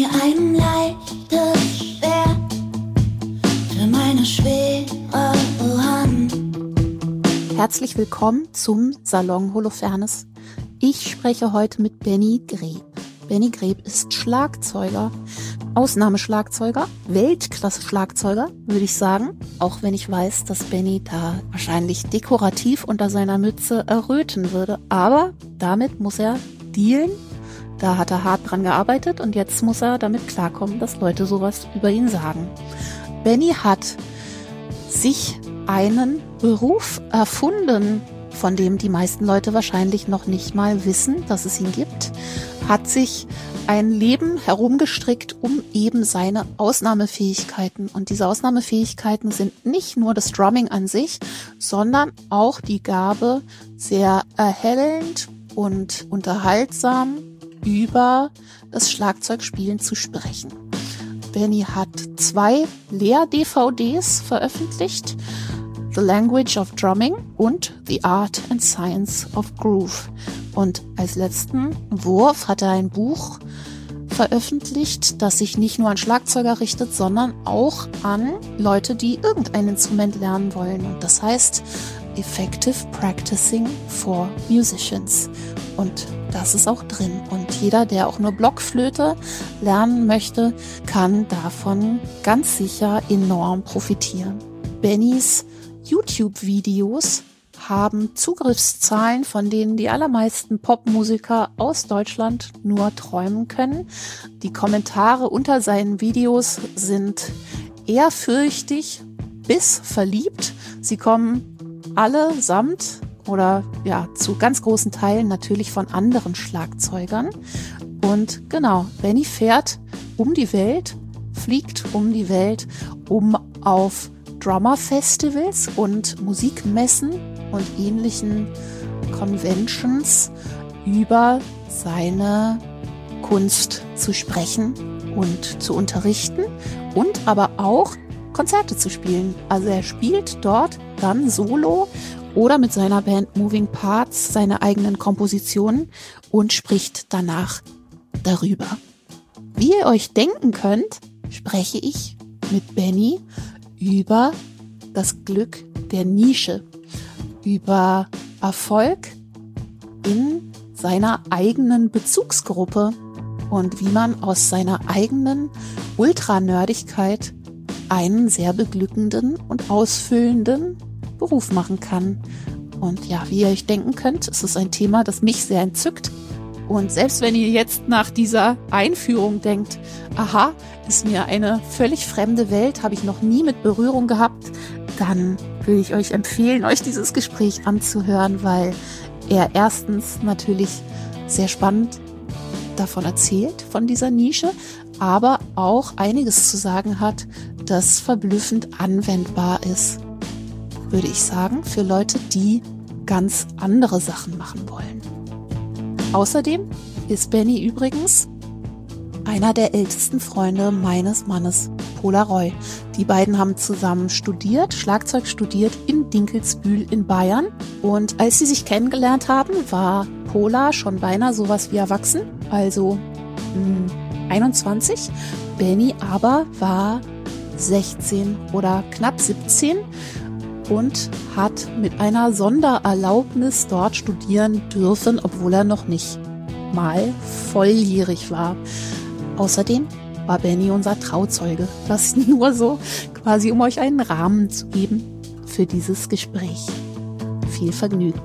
mir ein leichtes Schwert für meine schwere Hand. Herzlich willkommen zum Salon Holofernes. Ich spreche heute mit Benny Greb. Benny Greb ist Schlagzeuger, Ausnahmeschlagzeuger, Weltklasse-Schlagzeuger, würde ich sagen. Auch wenn ich weiß, dass Benny da wahrscheinlich dekorativ unter seiner Mütze erröten würde. Aber damit muss er dealen. Da hat er hart dran gearbeitet und jetzt muss er damit klarkommen, dass Leute sowas über ihn sagen. Benny hat sich einen Beruf erfunden, von dem die meisten Leute wahrscheinlich noch nicht mal wissen, dass es ihn gibt, hat sich ein Leben herumgestrickt um eben seine Ausnahmefähigkeiten. Und diese Ausnahmefähigkeiten sind nicht nur das Drumming an sich, sondern auch die Gabe, sehr erhellend und unterhaltsam über das Schlagzeugspielen zu sprechen. Benny hat 2 Lehr-DVDs veröffentlicht, The Language of Drumming und The Art and Science of Groove. Und als letzten Wurf hat er ein Buch veröffentlicht, das sich nicht nur an Schlagzeuger richtet, sondern auch an Leute, die irgendein Instrument lernen wollen. Und das heißt Effective Practicing for Musicians. Und das ist auch drin. Und jeder, der auch nur Blockflöte lernen möchte, kann davon ganz sicher enorm profitieren. Bennys YouTube-Videos haben Zugriffszahlen, von denen die allermeisten Popmusiker aus Deutschland nur träumen können. Die Kommentare unter seinen Videos sind ehrfürchtig bis verliebt. Sie kommen allesamt oder ja zu ganz großen Teilen natürlich von anderen Schlagzeugern. Und genau, Benny fährt um die Welt, fliegt um die Welt, um auf Drummer-Festivals und Musikmessen und ähnlichen Conventions über seine Kunst zu sprechen und zu unterrichten und aber auch Konzerte zu spielen. Also er spielt dort dann solo oder mit seiner Band Moving Parts seine eigenen Kompositionen und spricht danach darüber. Wie ihr euch denken könnt, spreche ich mit Benny über das Glück der Nische, über Erfolg in seiner eigenen Bezugsgruppe und wie man aus seiner eigenen Ultranördigkeit einen sehr beglückenden und ausfüllenden Beruf machen kann. Und ja, wie ihr euch denken könnt, ist es ein Thema, das mich sehr entzückt. Und selbst wenn ihr jetzt nach dieser Einführung denkt, aha, ist mir eine völlig fremde Welt, habe ich noch nie mit Berührung gehabt, dann will ich euch empfehlen, euch dieses Gespräch anzuhören, weil er erstens natürlich sehr spannend davon erzählt, von dieser Nische, aber auch einiges zu sagen hat, das verblüffend anwendbar ist, würde ich sagen, für Leute, die ganz andere Sachen machen wollen. Außerdem ist Benny übrigens einer der ältesten Freunde meines Mannes, Pola Roy. Die beiden haben zusammen studiert, Schlagzeug studiert in Dinkelsbühl in Bayern. Und als sie sich kennengelernt haben, war Pola schon beinahe sowas wie erwachsen, also 21. Benny aber war 16 oder knapp 17 und hat mit einer Sondererlaubnis dort studieren dürfen, obwohl er noch nicht mal volljährig war. Außerdem war Benny unser Trauzeuge. Das nur so quasi, um euch einen Rahmen zu geben für dieses Gespräch. Viel Vergnügen.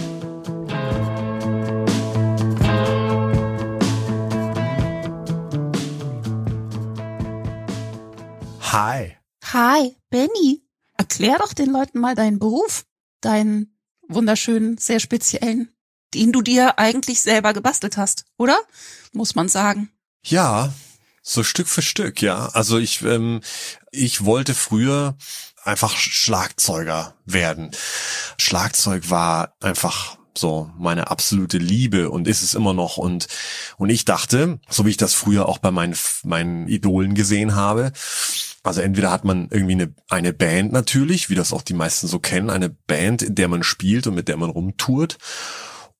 Hi. Hi, Benny. Erklär doch den Leuten mal deinen Beruf, deinen wunderschönen, sehr speziellen, den du dir eigentlich selber gebastelt hast, oder? Muss man sagen. Ja, so Stück für Stück, ja. Also ich wollte früher einfach Schlagzeuger werden. Schlagzeug war einfach so meine absolute Liebe und ist es immer noch. Und ich dachte, so wie ich das früher auch bei meinen Idolen gesehen habe, also entweder hat man irgendwie eine Band natürlich, wie das auch die meisten so kennen, eine Band, in der man spielt und mit der man rumtourt.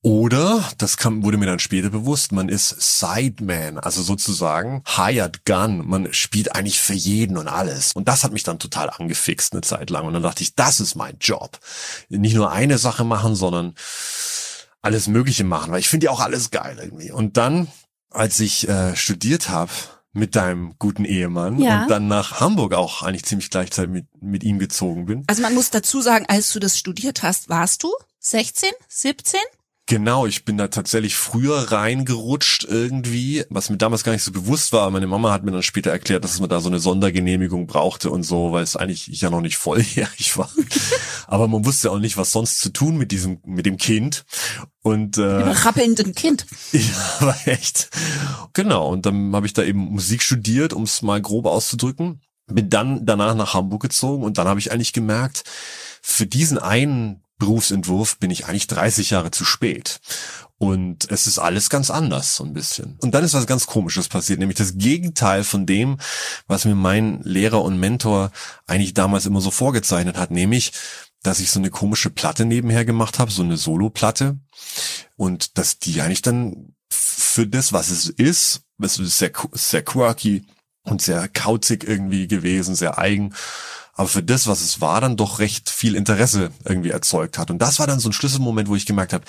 Oder, wurde mir dann später bewusst, man ist Sideman, also sozusagen Hired Gun. Man spielt eigentlich für jeden und alles. Und das hat mich dann total angefixt eine Zeit lang. Und dann dachte ich, das ist mein Job. Nicht nur eine Sache machen, sondern alles Mögliche machen, weil ich finde ja auch alles geil irgendwie. Und dann, als ich studiert habe mit deinem guten Ehemann und dann nach Hamburg auch eigentlich ziemlich gleichzeitig mit ihm gezogen bin. Also man muss dazu sagen, als du das studiert hast, warst du 16, 17? Genau, ich bin da tatsächlich früher reingerutscht irgendwie, was mir damals gar nicht so bewusst war. Meine Mama hat mir dann später erklärt, dass man da so eine Sondergenehmigung brauchte und so, weil es eigentlich ich ja noch nicht volljährig war. Aber man wusste auch nicht, was sonst zu tun mit dem Kind. Und rappelnden Kind. Ja, aber echt. Genau, und dann habe ich da eben Musik studiert, um es mal grob auszudrücken. Bin dann danach nach Hamburg gezogen und dann habe ich eigentlich gemerkt, für diesen einen Berufsentwurf bin ich eigentlich 30 Jahre zu spät. Und es ist alles ganz anders, so ein bisschen. Und dann ist was ganz Komisches passiert, nämlich das Gegenteil von dem, was mir mein Lehrer und Mentor eigentlich damals immer so vorgezeichnet hat, nämlich, dass ich so eine komische Platte nebenher gemacht habe, so eine Solo-Platte. Und dass die eigentlich dann für das, was es ist sehr quirky und sehr kauzig irgendwie gewesen, sehr eigen. Aber für das, was es war, dann doch recht viel Interesse irgendwie erzeugt hat. Und das war dann so ein Schlüsselmoment, wo ich gemerkt habe,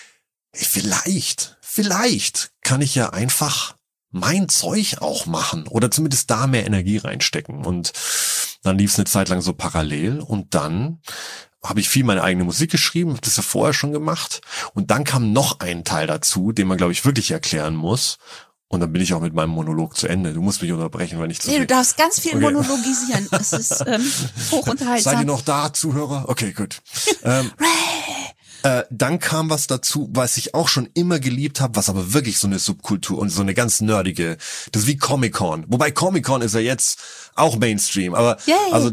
vielleicht kann ich ja einfach mein Zeug auch machen oder zumindest da mehr Energie reinstecken. Und dann lief es eine Zeit lang so parallel und dann habe ich viel meine eigene Musik geschrieben, habe das ja vorher schon gemacht. Und dann kam noch ein Teil dazu, den man, glaube ich, wirklich erklären muss. Und dann bin ich auch mit meinem Monolog zu Ende. Du musst mich unterbrechen, wenn ich zu viel... Nee, du darfst ganz viel monologisieren. Das ist hochinterhaltsam. Seid ihr noch da, Zuhörer? Okay, gut. Dann kam was dazu, was ich auch schon immer geliebt habe, was aber wirklich so eine Subkultur und so eine ganz nerdige, das ist wie Comic-Con. Wobei Comic-Con ist ja jetzt auch Mainstream, aber also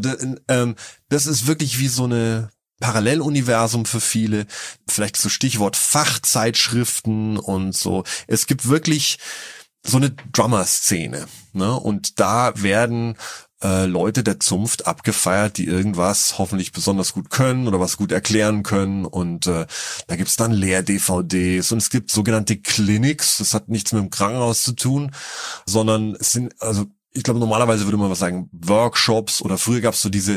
das ist wirklich wie so eine Paralleluniversum für viele, vielleicht so Stichwort Fachzeitschriften und so. Es gibt wirklich so eine Drummer-Szene, ne? Und da werden Leute der Zunft abgefeiert, die irgendwas hoffentlich besonders gut können oder was gut erklären können. Und da gibt's dann Lehr-DVDs und es gibt sogenannte Clinics. Das hat nichts mit dem Krankenhaus zu tun, sondern es sind, also ich glaube normalerweise würde man was sagen, Workshops oder früher gab's so diese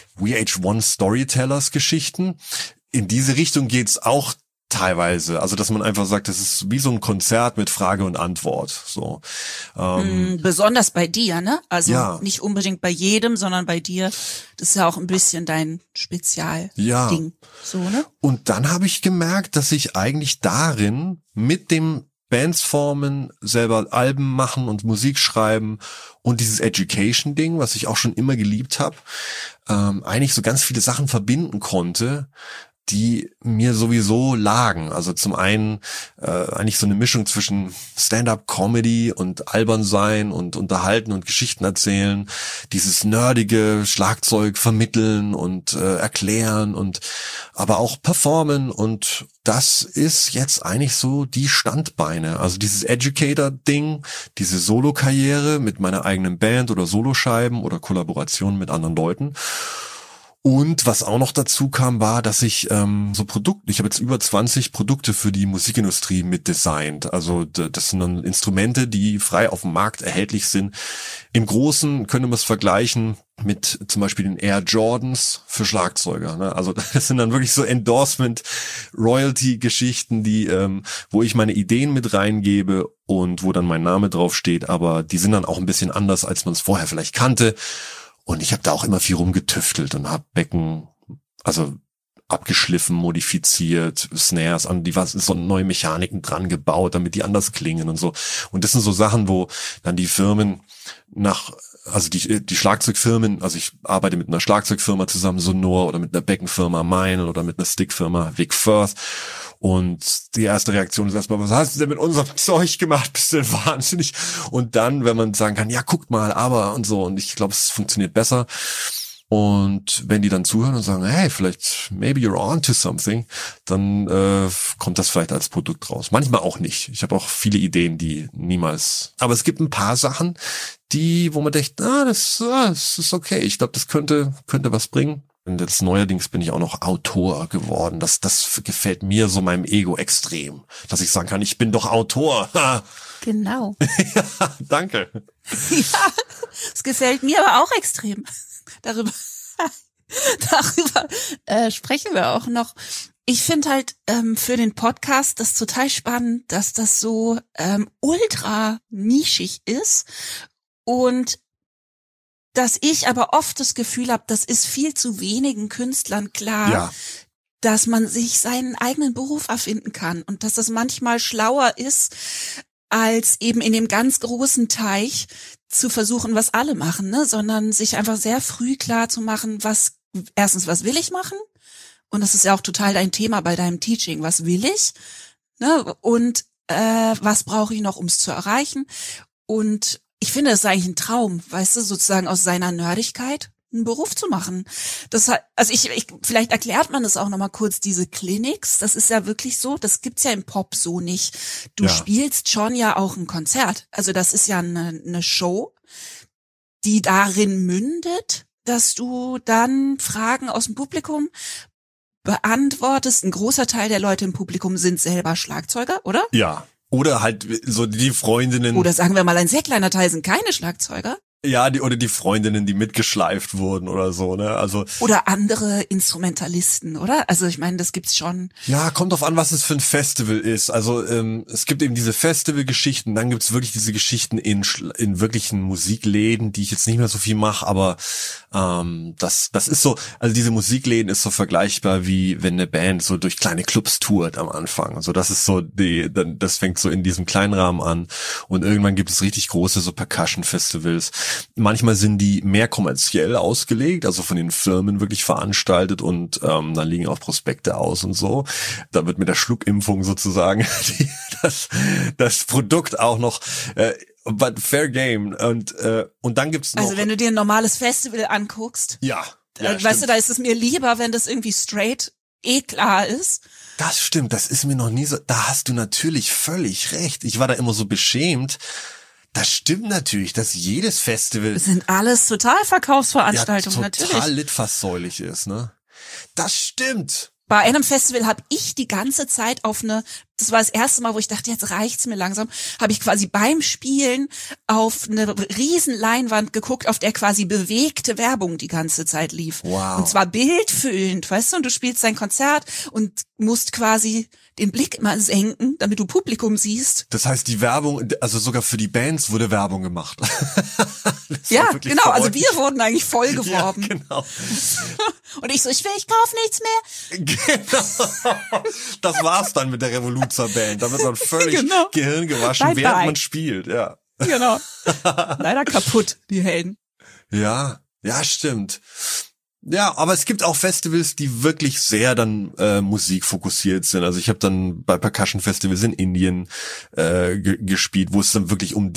VH1 Storytellers Geschichten. In diese Richtung geht's auch teilweise, also dass man einfach sagt, das ist wie so ein Konzert mit Frage und Antwort. So besonders bei dir, ne? Also ja. Nicht unbedingt bei jedem, sondern bei dir. Das ist ja auch ein bisschen dein Spezialding. Ja. So, ne? Und dann habe ich gemerkt, dass ich eigentlich darin mit dem Bands formen, selber Alben machen und Musik schreiben und dieses Education-Ding, was ich auch schon immer geliebt habe, eigentlich so ganz viele Sachen verbinden konnte, die mir sowieso lagen. Also zum einen eigentlich so eine Mischung zwischen Stand-up-Comedy und albern sein und unterhalten und Geschichten erzählen, dieses nerdige Schlagzeug vermitteln und erklären und aber auch performen, und das ist jetzt eigentlich so die Standbeine. Also dieses Educator-Ding, diese Solo-Karriere mit meiner eigenen Band oder Soloscheiben oder Kollaborationen mit anderen Leuten. Und was auch noch dazu kam, war, dass ich ich habe jetzt über 20 Produkte für die Musikindustrie mitdesignt. Also das sind dann Instrumente, die frei auf dem Markt erhältlich sind. Im Großen können wir es vergleichen mit zum Beispiel den Air Jordans für Schlagzeuger. Ne? Also das sind dann wirklich so Endorsement-Royalty-Geschichten, die wo ich meine Ideen mit reingebe und wo dann mein Name draufsteht. Aber die sind dann auch ein bisschen anders, als man es vorher vielleicht kannte. Und ich habe da auch immer viel rumgetüftelt und habe Becken, also abgeschliffen, modifiziert, Snares an die so neue Mechaniken dran gebaut, damit die anders klingen und so. Und das sind so Sachen, wo dann die Firmen die Schlagzeugfirmen, also ich arbeite mit einer Schlagzeugfirma zusammen, Sonor, oder mit einer Beckenfirma Meinl oder mit einer Stickfirma Vic Firth. Und die erste Reaktion ist erstmal, was hast du denn mit unserem Zeug gemacht? Bist du denn wahnsinnig? Und dann, wenn man sagen kann, ja, guckt mal, aber und so. Und ich glaube, es funktioniert besser. Und wenn die dann zuhören und sagen, hey, vielleicht, maybe you're on to something, dann kommt das vielleicht als Produkt raus. Manchmal auch nicht. Ich habe auch viele Ideen, die niemals... Aber es gibt ein paar Sachen, wo man denkt, das ist okay. Ich glaube, das könnte was bringen. Und jetzt neuerdings bin ich auch noch Autor geworden. Das gefällt mir so meinem Ego extrem, dass ich sagen kann, ich bin doch Autor. Genau. Ja, danke. Ja, es gefällt mir aber auch extrem. Darüber sprechen wir auch noch. Ich finde halt für den Podcast das total spannend, dass das so ultra nischig ist und dass ich aber oft das Gefühl habe, das ist viel zu wenigen Künstlern klar, Ja. dass man sich seinen eigenen Beruf erfinden kann und dass das manchmal schlauer ist, als eben in dem ganz großen Teich zu versuchen, was alle machen, ne, sondern sich einfach sehr früh klar zu machen, was will ich machen? Und das ist ja auch total dein Thema bei deinem Teaching. Was will ich? Ne? Und was brauche ich noch, um es zu erreichen? Und ich finde, es ist eigentlich ein Traum, weißt du, sozusagen aus seiner Nerdigkeit einen Beruf zu machen. Das hat, also vielleicht erklärt man das auch nochmal kurz, diese Clinics, das ist ja wirklich so, das gibt's ja im Pop so nicht. Du spielst schon ja auch ein Konzert. Also das ist ja eine Show, die darin mündet, dass du dann Fragen aus dem Publikum beantwortest. Ein großer Teil der Leute im Publikum sind selber Schlagzeuger, oder? Ja. Oder halt so die Freundinnen. Oder sagen wir mal, ein sehr kleiner Teil sind keine Schlagzeuger. Ja, die Freundinnen, die mitgeschleift wurden oder so, ne? Also. Oder andere Instrumentalisten, oder? Also ich meine, das gibt's schon. Ja, kommt drauf an, was es für ein Festival ist. Also es gibt eben diese Festivalgeschichten, dann gibt's wirklich diese Geschichten in wirklichen Musikläden, die ich jetzt nicht mehr so viel mache, aber das ist so, also diese Musikläden ist so vergleichbar wie wenn eine Band so durch kleine Clubs tourt am Anfang. Also das ist so das fängt so in diesem kleinen Rahmen an und irgendwann gibt es richtig große so Percussion-Festivals. Manchmal sind die mehr kommerziell ausgelegt, also von den Firmen wirklich veranstaltet und dann liegen auch Prospekte aus und so. Da wird mit der Schluckimpfung sozusagen das Produkt auch noch but fair game und dann gibt's noch. Also wenn du dir ein normales Festival anguckst, ja weißt du, da ist es mir lieber, wenn das irgendwie straight klar ist. Das stimmt, das ist mir noch nie so, da hast du natürlich völlig recht. Ich war da immer so beschämt. Das stimmt natürlich, dass jedes Festival Das sind alles Totalverkaufsveranstaltungen, natürlich. Total litfaßsäulig ist, ne? Das stimmt. Bei einem Festival habe ich die ganze Zeit das war das erste Mal, wo ich dachte, jetzt reicht's mir langsam, habe ich quasi beim Spielen auf eine riesen Leinwand geguckt, auf der quasi bewegte Werbung die ganze Zeit lief. Wow. Und zwar bildfüllend, weißt du, und du spielst dein Konzert und musst quasi den Blick immer senken, damit du Publikum siehst. Das heißt, die Werbung, also sogar für die Bands wurde Werbung gemacht. Ja, genau, also wir wurden eigentlich voll geworben. Ja, genau. Und ich kauf nichts mehr. Genau. Das war's dann mit der Revoluzer-Band. Da wird man völlig Gehirn gewaschen, Bye, während bye. man spielt, ja. Genau. Leider kaputt, die Helden. Ja, stimmt. Ja, aber es gibt auch Festivals, die wirklich sehr dann musikfokussiert sind. Also ich habe dann bei Percussion Festivals in Indien gespielt, wo es dann wirklich um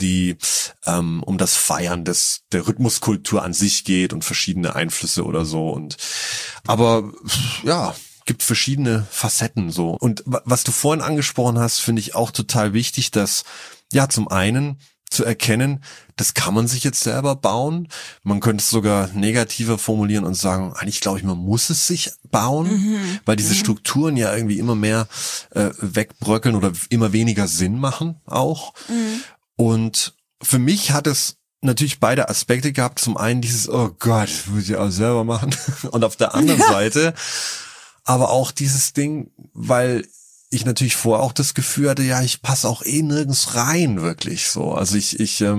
das Feiern der Rhythmuskultur an sich geht und verschiedene Einflüsse oder so. Aber ja, gibt verschiedene Facetten so. Und was du vorhin angesprochen hast, finde ich auch total wichtig, dass ja zum einen zu erkennen, das kann man sich jetzt selber bauen. Man könnte es sogar negativer formulieren und sagen, eigentlich glaube ich, man muss es sich bauen, weil diese Strukturen ja irgendwie immer mehr wegbröckeln oder immer weniger Sinn machen auch. Und für mich hat es natürlich beide Aspekte gehabt. Zum einen dieses, oh Gott, das muss ich auch selber machen. Und auf der anderen Seite aber auch dieses Ding, weil ich natürlich vorher auch das Gefühl hatte, ja, ich passe auch nirgends rein, wirklich so. Also ich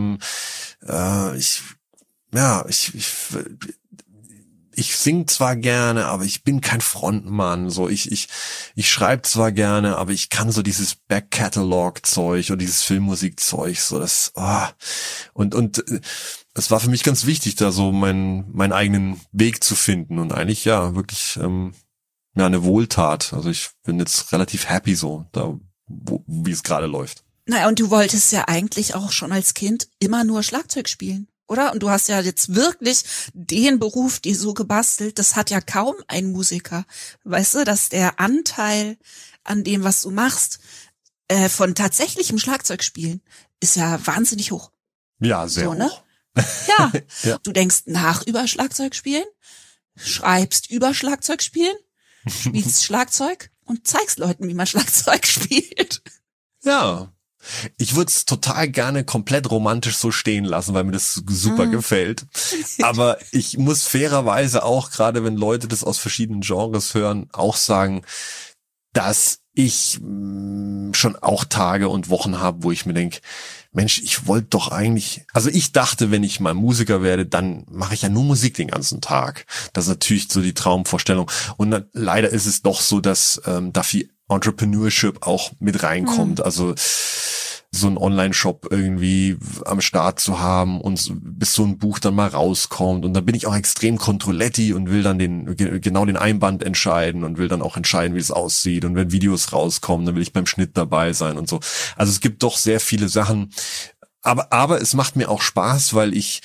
sing zwar gerne, aber ich bin kein Frontmann, so. Ich schreibe zwar gerne, aber ich kann so dieses Back-Catalog-Zeug oder dieses Filmmusik-Zeug, so das, und es war für mich ganz wichtig, da so meinen eigenen Weg zu finden und eigentlich, ja, wirklich, eine Wohltat. Also ich bin jetzt relativ happy so, da wie es gerade läuft. Naja, und du wolltest ja eigentlich auch schon als Kind immer nur Schlagzeug spielen, oder? Und du hast ja jetzt wirklich den Beruf, die so gebastelt, das hat ja kaum ein Musiker. Weißt du, dass der Anteil an dem, was du machst, von tatsächlichem Schlagzeugspielen ist ja wahnsinnig hoch. Ja, sehr so, ne? hoch. Ja. Ja. Du denkst nach über Schlagzeugspielen? schreibst über Schlagzeug spielen, spielst Schlagzeug und zeigst Leuten, wie man Schlagzeug spielt. Ja. Ich würde es total gerne komplett romantisch so stehen lassen, weil mir das super gefällt. Aber ich muss fairerweise auch, gerade wenn Leute das aus verschiedenen Genres hören, auch sagen, dass ich schon auch Tage und Wochen habe, wo ich mir denke, Mensch, ich wollte doch eigentlich, also ich dachte, wenn ich mal Musiker werde, dann mache ich ja nur Musik den ganzen Tag. Das ist natürlich so die Traumvorstellung. Und leider ist es doch so, dass da viel Entrepreneurship auch mit reinkommt. Also so ein Online-Shop irgendwie am Start zu haben und bis so ein Buch dann mal rauskommt. Und dann bin ich auch extrem Controletti und will dann genau den Einband entscheiden und will dann auch entscheiden, wie es aussieht. Und wenn Videos rauskommen, dann will ich beim Schnitt dabei sein und so. Also es gibt doch sehr viele Sachen. Aber es macht mir auch Spaß, weil ich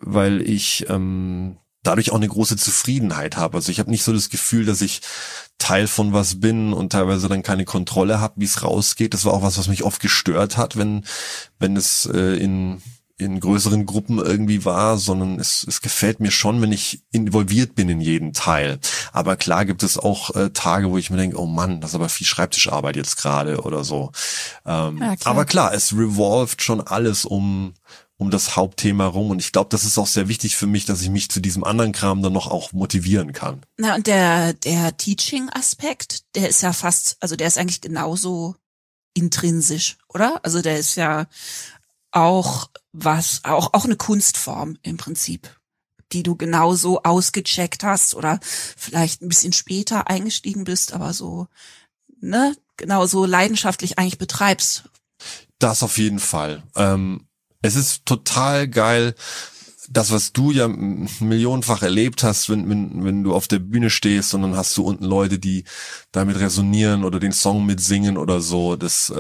dadurch auch eine große Zufriedenheit habe. Also ich habe nicht so das Gefühl, dass ich Teil von was bin und teilweise dann keine Kontrolle habe, wie es rausgeht. Das war auch was mich oft gestört hat, wenn es in größeren Gruppen irgendwie war, sondern es gefällt mir schon, wenn ich involviert bin in jeden Teil. Aber klar gibt es auch Tage, wo ich mir denke, oh Mann, das ist aber viel Schreibtischarbeit jetzt gerade oder so. Ja, klar. Aber klar, es revolved schon alles um das Hauptthema rum. Und ich glaube, das ist auch sehr wichtig für mich, dass ich mich zu diesem anderen Kram dann noch auch motivieren kann. Na, und der Teaching-Aspekt, der ist ja der ist eigentlich genauso intrinsisch, oder? Also der ist ja auch eine Kunstform im Prinzip, die du genauso ausgecheckt hast oder vielleicht ein bisschen später eingestiegen bist, aber so, ne, genauso leidenschaftlich eigentlich betreibst. Das auf jeden Fall. Es ist total geil, das, was du ja millionenfach erlebt hast, wenn du auf der Bühne stehst und dann hast du unten Leute, die damit resonieren oder den Song mitsingen oder so. Das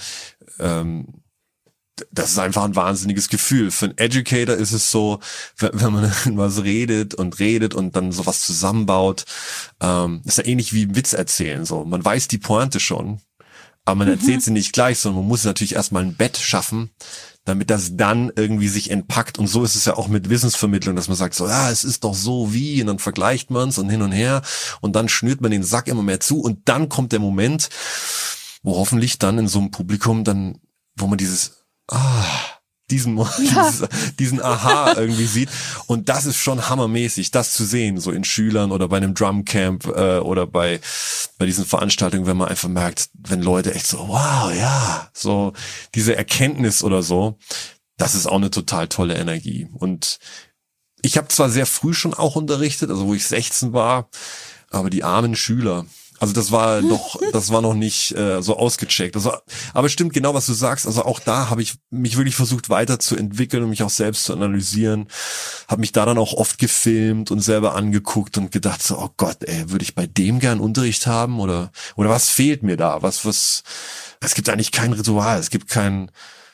ist einfach ein wahnsinniges Gefühl. Für einen Educator ist es so, wenn man was redet und dann sowas zusammenbaut, ist ja ähnlich wie ein Witz erzählen. So, man weiß die Pointe schon, aber man erzählt sie nicht gleich, sondern man muss natürlich erstmal ein Bett schaffen, damit das dann irgendwie sich entpackt. Und so ist es ja auch mit Wissensvermittlung, dass man sagt so, ja, es ist doch so wie, und dann vergleicht man es und hin und her und dann schnürt man den Sack immer mehr zu und dann kommt der Moment, wo hoffentlich dann in so einem Publikum dann, wo man diesen Aha irgendwie sieht. Und das ist schon hammermäßig, das zu sehen, so in Schülern oder bei einem Drumcamp oder bei diesen Veranstaltungen, wenn man einfach merkt, wenn Leute echt so, wow, ja, so diese Erkenntnis oder so, das ist auch eine total tolle Energie. Und ich habe zwar sehr früh schon auch unterrichtet, also wo ich 16 war, aber die armen Schüler, also das war noch nicht so ausgecheckt. Also, aber stimmt genau, was du sagst. Also auch da habe ich mich wirklich versucht weiterzuentwickeln und mich auch selbst zu analysieren. Habe mich da dann auch oft gefilmt und selber angeguckt und gedacht so, oh Gott, würde ich bei dem gern Unterricht haben oder was fehlt mir da? Es gibt eigentlich kein Ritual, es gibt keine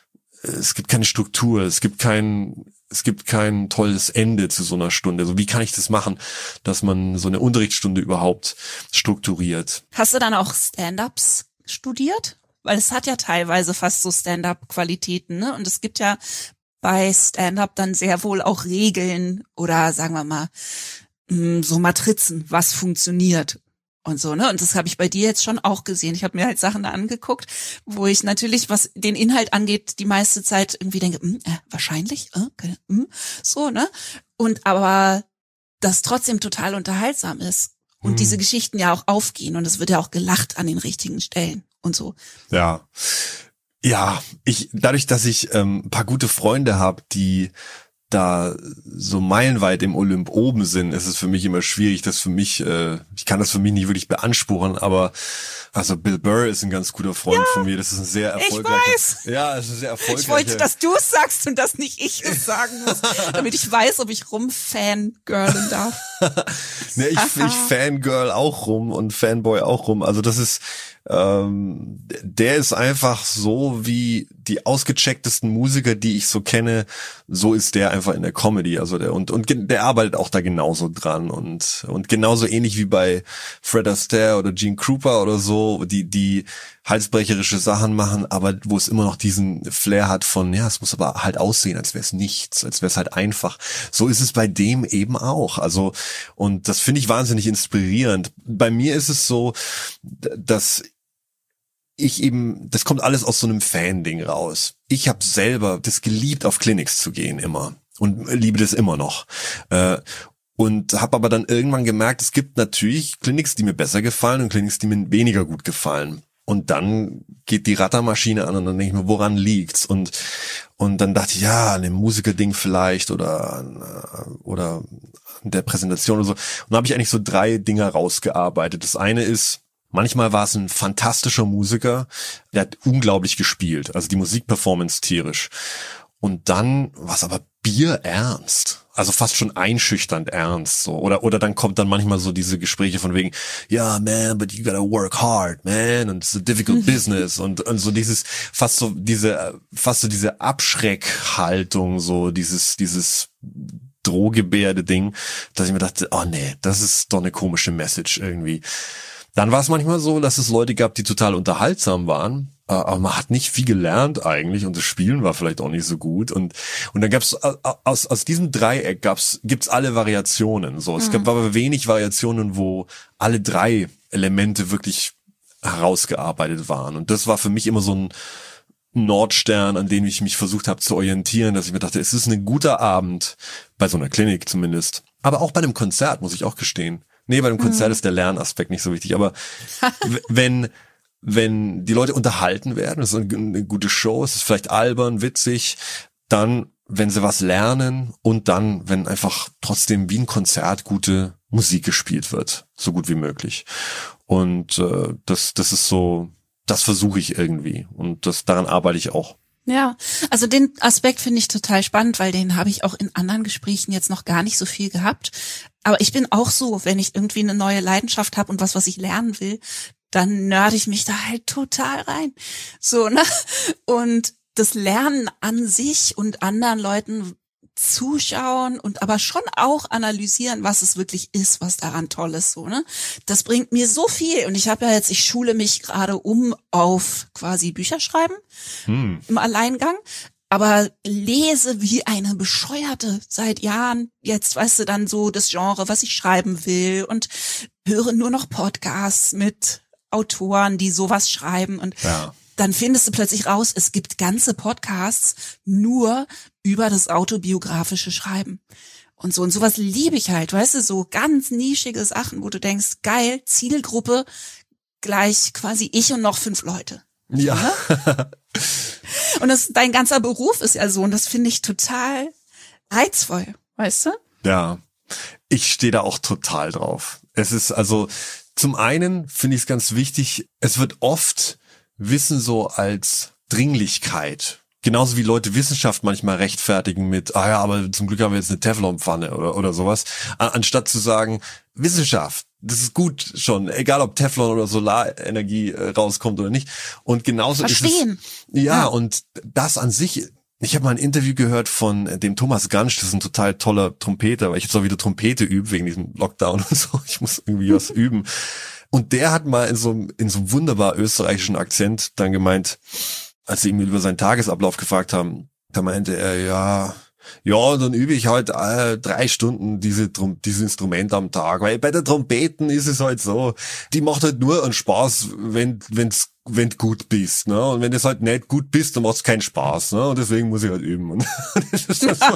Struktur, es gibt kein tolles Ende zu so einer Stunde. Also wie kann ich das machen, dass man so eine Unterrichtsstunde überhaupt strukturiert? Hast du dann auch Stand-ups studiert? Weil es hat ja teilweise fast so Stand-up-Qualitäten, ne? Und es gibt ja bei Stand-up dann sehr wohl auch Regeln oder sagen wir mal so Matrizen, was funktioniert. Und so, ne? Und das habe ich bei dir jetzt schon auch gesehen. Ich habe mir halt Sachen da angeguckt, wo ich natürlich, was den Inhalt angeht, die meiste Zeit irgendwie denke, wahrscheinlich, so, ne? Und aber das trotzdem total unterhaltsam ist. Und diese Geschichten ja auch aufgehen und es wird ja auch gelacht an den richtigen Stellen und so. Ja. Ja, dadurch, dass ich ein paar gute Freunde habe, die da so meilenweit im Olymp oben sind, ist es für mich immer schwierig, ich kann das für mich nicht wirklich beanspruchen, aber also Bill Burr ist ein ganz guter Freund von mir, das ist ein sehr erfolgreicher. Ich weiß. Ja, es ist sehr erfolgreich. Ich wollte, dass du es sagst und dass nicht ich es sagen muss, damit ich weiß, ob ich rumfangirlen darf. Ne, ich fangirl auch rum und Fanboy auch rum, also das ist der ist einfach so wie die ausgechecktesten Musiker, die ich so kenne, so ist der einfach in der Comedy. Also der arbeitet auch da genauso dran und genauso ähnlich wie bei Fred Astaire oder Gene Krupa oder so, die halsbrecherische Sachen machen, aber wo es immer noch diesen Flair hat von, ja, es muss aber halt aussehen, als wäre es nichts, als wäre es halt einfach. So ist es bei dem eben auch. Also, und das finde ich wahnsinnig inspirierend. Bei mir ist es so, dass das kommt alles aus so einem Fan-Ding raus. Ich habe selber das geliebt, auf Clinics zu gehen immer und liebe das immer noch. Und habe aber dann irgendwann gemerkt, es gibt natürlich Clinics, die mir besser gefallen und Clinics, die mir weniger gut gefallen. Und dann geht die Rattermaschine an und dann denke ich mir, woran liegt's? Und dann dachte ich, ja, an dem Musikerding vielleicht oder an der Präsentation oder so. Und dann habe ich eigentlich so 3 Dinge rausgearbeitet. Das eine ist, manchmal war es ein fantastischer Musiker, der hat unglaublich gespielt, also die Musikperformance tierisch. Und dann war es aber bierernst, also fast schon einschüchternd ernst, so. Oder dann kommt dann manchmal so diese Gespräche von wegen, ja, man, but you gotta work hard, man, and it's a difficult business und so dieses, fast so diese Abschreckhaltung, so dieses Drohgebärde-Ding, dass ich mir dachte, oh nee, das ist doch eine komische Message irgendwie. Dann war es manchmal so, dass es Leute gab, die total unterhaltsam waren, aber man hat nicht viel gelernt eigentlich und das Spielen war vielleicht auch nicht so gut und dann gab's aus diesem Dreieck gibt's alle Variationen. So, es gab aber wenig Variationen, wo alle 3 Elemente wirklich herausgearbeitet waren und das war für mich immer so ein Nordstern, an dem ich mich versucht habe zu orientieren, dass ich mir dachte, es ist ein guter Abend, bei so einer Klinik zumindest, aber auch bei einem Konzert, muss ich auch gestehen. Nee, bei einem Konzert ist der Lernaspekt nicht so wichtig, aber wenn die Leute unterhalten werden, das ist eine gute Show, es ist vielleicht albern, witzig, dann, wenn sie was lernen und dann, wenn einfach trotzdem wie ein Konzert gute Musik gespielt wird, so gut wie möglich. Und das ist so, das versuche ich irgendwie und daran arbeite ich auch. Ja, also den Aspekt finde ich total spannend, weil den habe ich auch in anderen Gesprächen jetzt noch gar nicht so viel gehabt. Aber ich bin auch so, wenn ich irgendwie eine neue Leidenschaft habe und was ich lernen will, dann nörde ich mich da halt total rein. So, ne? Und das Lernen an sich und anderen Leuten zuschauen und aber schon auch analysieren, was es wirklich ist, was daran toll ist, so, ne? Das bringt mir so viel und ich schule mich gerade auf quasi Bücher schreiben im Alleingang, aber lese wie eine Bescheuerte seit Jahren. Jetzt weißt du dann so das Genre, was ich schreiben will und höre nur noch Podcasts mit Autoren, die sowas schreiben und dann findest du plötzlich raus, es gibt ganze Podcasts nur über das autobiografische Schreiben. Und sowas liebe ich halt, weißt du, so ganz nischige Sachen, wo du denkst, geil, Zielgruppe gleich quasi ich und noch 5 Leute. Ja. Ne? Und dein ganzer Beruf ist ja so und das finde ich total reizvoll, weißt du? Ja, ich stehe da auch total drauf. Es ist also, zum einen finde ich es ganz wichtig, es wird oft Wissen so als Dringlichkeit. Genauso wie Leute Wissenschaft manchmal rechtfertigen mit, aber zum Glück haben wir jetzt eine Teflonpfanne oder sowas. Anstatt zu sagen, Wissenschaft, das ist gut schon, egal ob Teflon oder Solarenergie rauskommt oder nicht. Und genauso Verstehen. ist es. Ja, und das an sich, ich habe mal ein Interview gehört von dem Thomas Gansch, das ist ein total toller Trompeter, weil ich jetzt auch wieder Trompete übe wegen diesem Lockdown und so. Ich muss irgendwie was üben. Und der hat mal in so einem wunderbar österreichischen Akzent dann gemeint, als sie ihn über seinen Tagesablauf gefragt haben, da meinte er, ja, dann übe ich halt 3 Stunden dieses Instrument am Tag, weil bei der Trompeten ist es halt so, die macht halt nur einen Spaß, wenn du gut bist, ne? Und wenn du halt nicht gut bist, dann macht es keinen Spaß, ne? Und deswegen muss ich halt üben. Und das ist so,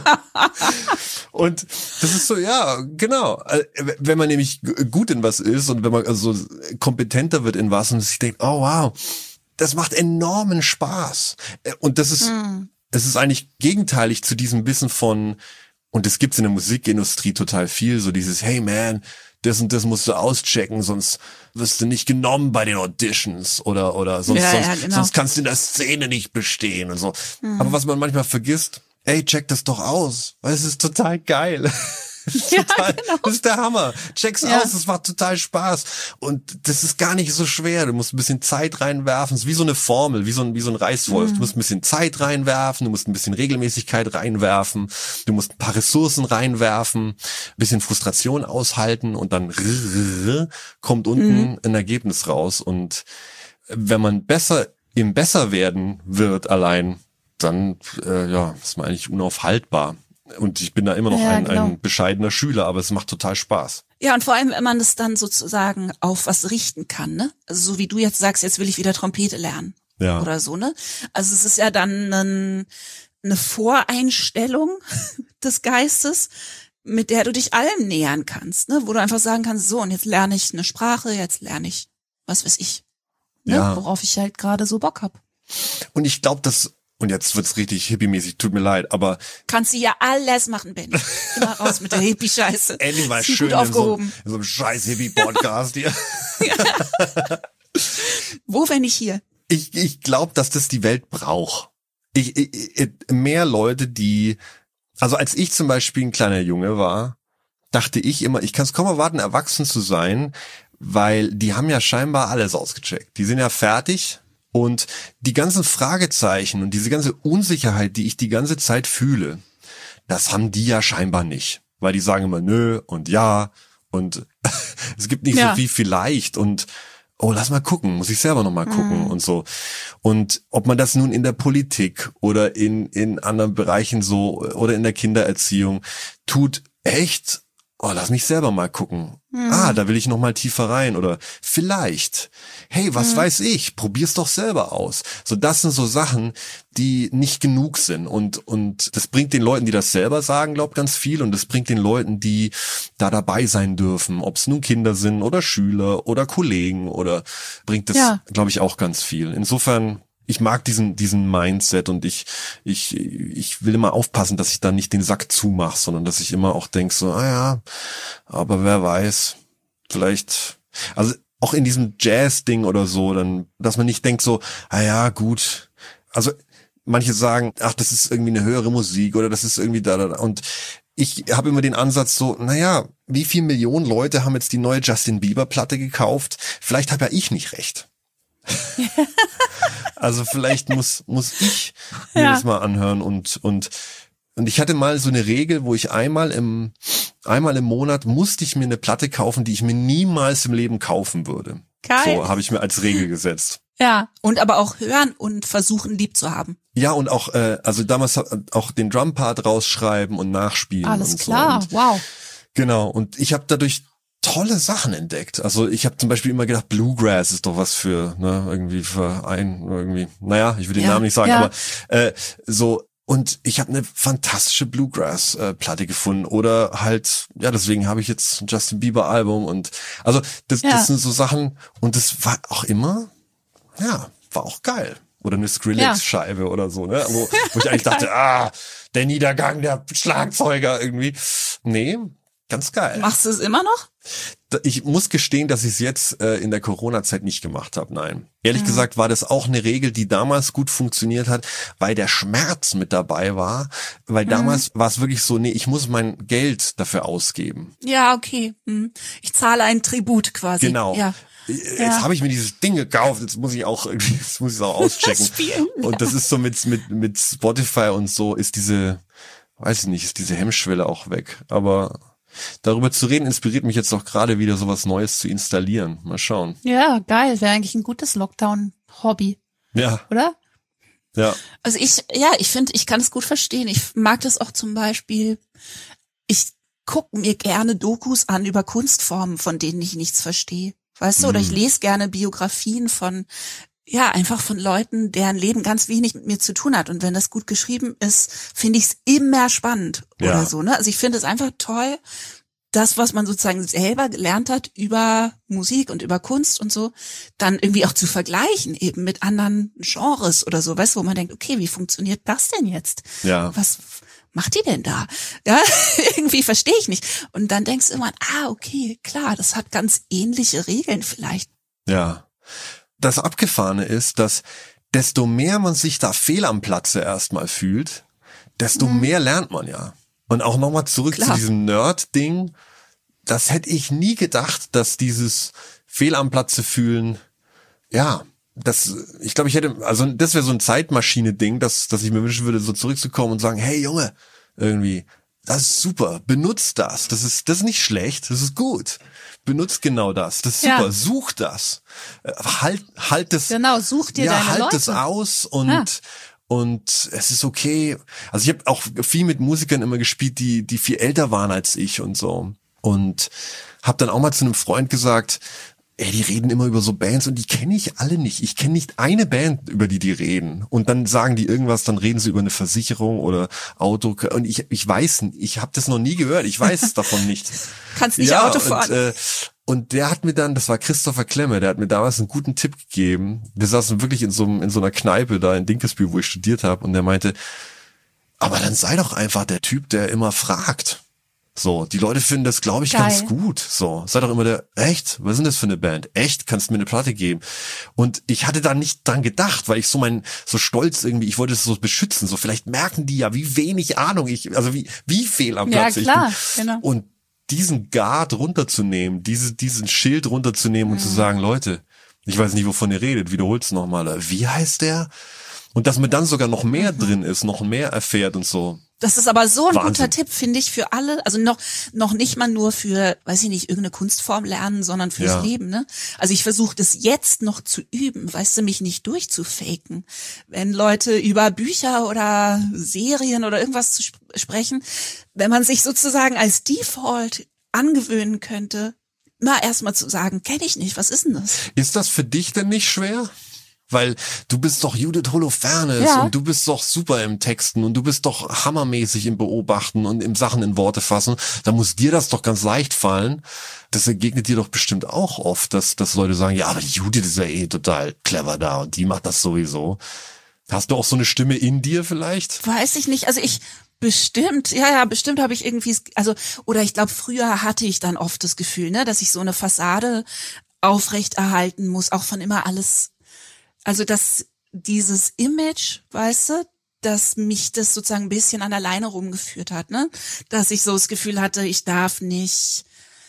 und das ist so, ja, genau. Wenn man nämlich gut in was ist und wenn man also kompetenter wird in was und sich denkt, oh wow, das macht enormen Spaß. Und das ist, es ist eigentlich gegenteilig zu diesem Wissen von, und das gibt's in der Musikindustrie total viel, so dieses, hey man, das und das musst du auschecken, sonst wirst du nicht genommen bei den Auditions oder sonst kannst du in der Szene nicht bestehen und so. Aber was man manchmal vergisst, ey, check das doch aus, weil es ist total geil. Total, genau. das ist der Hammer. Check's Ja. aus, das macht total Spaß. Und das ist gar nicht so schwer. Du musst ein bisschen Zeit reinwerfen. Es ist wie so eine Formel, wie so ein Reißwolf. Du musst ein bisschen Zeit reinwerfen, du musst ein bisschen Regelmäßigkeit reinwerfen, du musst ein paar Ressourcen reinwerfen, ein bisschen Frustration aushalten und dann kommt unten ein Ergebnis raus. Und wenn man im Besserwerden wird allein, dann ist man eigentlich unaufhaltbar. Und ich bin da immer noch ein bescheidener Schüler, aber es macht total Spaß. Ja, und vor allem, wenn man das dann sozusagen auf was richten kann, ne? Also so wie du jetzt sagst, jetzt will ich wieder Trompete lernen. Ja. Oder so, ne? Also es ist ja dann eine Voreinstellung des Geistes, mit der du dich allem nähern kannst, ne? Wo du einfach sagen kannst, so, und jetzt lerne ich eine Sprache, jetzt lerne ich, was weiß ich, ne? Ja. Worauf ich halt gerade so Bock hab. Und ich glaube, und jetzt wird's richtig hippie-mäßig, tut mir leid, aber Kannst du ja alles machen, Benni. Immer raus mit der Hippie-Scheiße. endlich mal Ist gut schön in aufgehoben. so einem scheiß Hippie-Podcast hier. Wo, wenn nicht hier? Ich glaube, dass das die Welt braucht. Mehr Leute, also als ich zum Beispiel ein kleiner Junge war, dachte ich immer, ich kann es kaum erwarten, erwachsen zu sein, weil die haben ja scheinbar alles ausgecheckt. Die sind ja fertig. Und die ganzen Fragezeichen und diese ganze Unsicherheit, die ich die ganze Zeit fühle, das haben die ja scheinbar nicht. Weil die sagen immer nö und ja und es gibt nicht so viel vielleicht und lass mal gucken, muss ich selber noch mal gucken und so. Und ob man das nun in der Politik oder in anderen Bereichen so oder in der Kindererziehung tut, echt, lass mich selber mal gucken. Da will ich noch mal tiefer rein oder vielleicht, hey, was weiß ich, probier's doch selber aus. So, das sind so Sachen, die nicht genug sind und das bringt den Leuten, die das selber sagen, glaub ganz viel und das bringt den Leuten, die da dabei sein dürfen, ob es nun Kinder sind oder Schüler oder Kollegen oder bringt das, glaube ich, auch ganz viel. Insofern ich mag diesen Mindset und ich will immer aufpassen, dass ich da nicht den Sack zumache, sondern dass ich immer auch denke so, aber wer weiß, vielleicht, also auch in diesem Jazz-Ding oder so, dann, dass man nicht denkt so, gut, also manche sagen, das ist irgendwie eine höhere Musik oder das ist irgendwie da und ich habe immer den Ansatz so, wie viele Millionen Leute haben jetzt die neue Justin Bieber-Platte gekauft? Vielleicht habe ja ich nicht recht. Also vielleicht muss ich mir das mal anhören und ich hatte mal so eine Regel, wo ich einmal im Monat musste ich mir eine Platte kaufen, die ich mir niemals im Leben kaufen würde. Geil. So habe ich mir als Regel gesetzt. Ja, und aber auch hören und versuchen lieb zu haben. Ja, und auch also damals auch den Drumpart rausschreiben und nachspielen. Alles und klar, so. Und, wow. Genau, und ich habe dadurch tolle Sachen entdeckt. Also ich habe zum Beispiel immer gedacht, Bluegrass ist doch was für, ich will den Namen nicht sagen, aber so, und ich habe eine fantastische Bluegrass-Platte gefunden oder halt, deswegen habe ich jetzt ein Justin Bieber Album und also das sind so Sachen und das war auch immer, war auch geil. Oder eine Skrillex-Scheibe oder so, ne? Wo ich eigentlich dachte, der Niedergang der Schlagzeuger irgendwie. Nee, ganz geil. Machst du es immer noch? Ich muss gestehen, dass ich es jetzt in der Corona-Zeit nicht gemacht habe, nein. Ehrlich gesagt war das auch eine Regel, die damals gut funktioniert hat, weil der Schmerz mit dabei war. Weil damals war es wirklich so, ich muss mein Geld dafür ausgeben. Ja, okay. Ich zahle ein Tribut quasi. Genau. Ja. Jetzt habe ich mir dieses Ding gekauft, jetzt muss ich es auch auschecken. Und das ist so mit Spotify und so ist diese Hemmschwelle auch weg. Aber darüber zu reden inspiriert mich jetzt auch gerade wieder, sowas Neues zu installieren. Mal schauen. Ja, geil. Wäre eigentlich ein gutes Lockdown-Hobby. Ja. Oder? Ja. Also ich finde, ich kann es gut verstehen. Ich mag das auch zum Beispiel. Ich gucke mir gerne Dokus an über Kunstformen, von denen ich nichts verstehe. Weißt du? Oder ich lese gerne Biografien einfach von Leuten, deren Leben ganz wenig mit mir zu tun hat. Und wenn das gut geschrieben ist, finde ich es immer spannend oder so, ne? Also ich finde es einfach toll, das, was man sozusagen selber gelernt hat über Musik und über Kunst und so, dann irgendwie auch zu vergleichen eben mit anderen Genres oder so, weißt du, wo man denkt, okay, wie funktioniert das denn jetzt? Ja. Was macht die denn da? Ja, irgendwie verstehe ich nicht. Und dann denkst du irgendwann, okay, klar, das hat ganz ähnliche Regeln vielleicht. Ja. Das Abgefahrene ist, dass desto mehr man sich da fehl am Platze erstmal fühlt, desto mehr lernt man ja. Und auch nochmal zurück Klar. zu diesem Nerd-Ding. Das hätte ich nie gedacht, dass dieses Fehl am Platze fühlen, ja, ich glaube, das wäre so ein Zeitmaschine-Ding, dass ich mir wünschen würde, so zurückzukommen und sagen, hey Junge, irgendwie, das ist super, benutzt das. Das ist nicht schlecht, das ist gut. Benutzt genau das. Das ist super, such das. Halt es. Genau, such dir deine halt Leute. es aus und es ist okay. Also ich habe auch viel mit Musikern immer gespielt, die viel älter waren als ich und so. Und habe dann auch mal zu einem Freund gesagt, ey, die reden immer über so Bands und die kenne ich alle nicht. Ich kenne nicht eine Band, über die reden. Und dann sagen die irgendwas, dann reden sie über eine Versicherung oder Auto. Und ich weiß nicht, ich habe das noch nie gehört. Ich weiß davon nicht. Kannst nicht Auto fahren. Und der hat mir dann, das war Christopher Klemme, der hat mir damals einen guten Tipp gegeben. Wir saßen wirklich in so einer Kneipe da in Dinkelsbühl, wo ich studiert habe. Und der meinte, aber dann sei doch einfach der Typ, der immer fragt. So, die Leute finden das, glaube ich, ganz gut. So, sei doch immer echt? Was ist denn das für eine Band? Echt? Kannst du mir eine Platte geben? Und ich hatte da nicht dran gedacht, weil ich so stolz irgendwie, ich wollte es so beschützen. So, vielleicht merken die ja, wie wenig Ahnung wie fehl am Platz ich bin. Ja, klar, genau. Und diesen Guard runterzunehmen, diesen Schild runterzunehmen und zu sagen, Leute, ich weiß nicht, wovon ihr redet, wiederholt's nochmal. Wie heißt der? Und dass man dann sogar noch mehr drin ist, noch mehr erfährt und so. Das ist aber so ein Wahnsinn. guter Tipp, finde ich, für alle. Also noch nicht mal nur für, weiß ich nicht, irgendeine Kunstform lernen, sondern fürs Leben, ne? Also ich versuche das jetzt noch zu üben, weißt du, mich nicht durchzufaken. Wenn Leute über Bücher oder Serien oder irgendwas zu sprechen, wenn man sich sozusagen als Default angewöhnen könnte, mal erstmal zu sagen, kenne ich nicht, was ist denn das? Ist das für dich denn nicht schwer? Weil du bist doch Judith Holofernes und du bist doch super im Texten und du bist doch hammermäßig im Beobachten und im Sachen in Worte fassen. Da muss dir das doch ganz leicht fallen. Das entgegnet dir doch bestimmt auch oft, dass Leute sagen, ja, aber die Judith ist ja total clever da und die macht das sowieso. Hast du auch so eine Stimme in dir vielleicht? Weiß ich nicht. Also bestimmt habe ich irgendwie, oder ich glaube, früher hatte ich dann oft das Gefühl, ne, dass ich so eine Fassade aufrechterhalten muss, auch von immer alles. Also dass dieses Image, weißt du, dass mich das sozusagen ein bisschen an der Leine rumgeführt hat, ne? Dass ich so das Gefühl hatte, ich darf nicht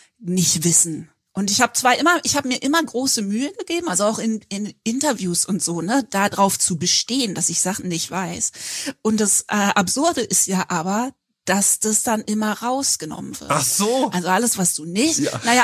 wissen. Und ich habe mir immer große Mühe gegeben, also auch in Interviews und so, ne, da drauf zu bestehen, dass ich Sachen nicht weiß. Und das Absurde ist ja aber, dass das dann immer rausgenommen wird. Ach so. Also alles, was du nicht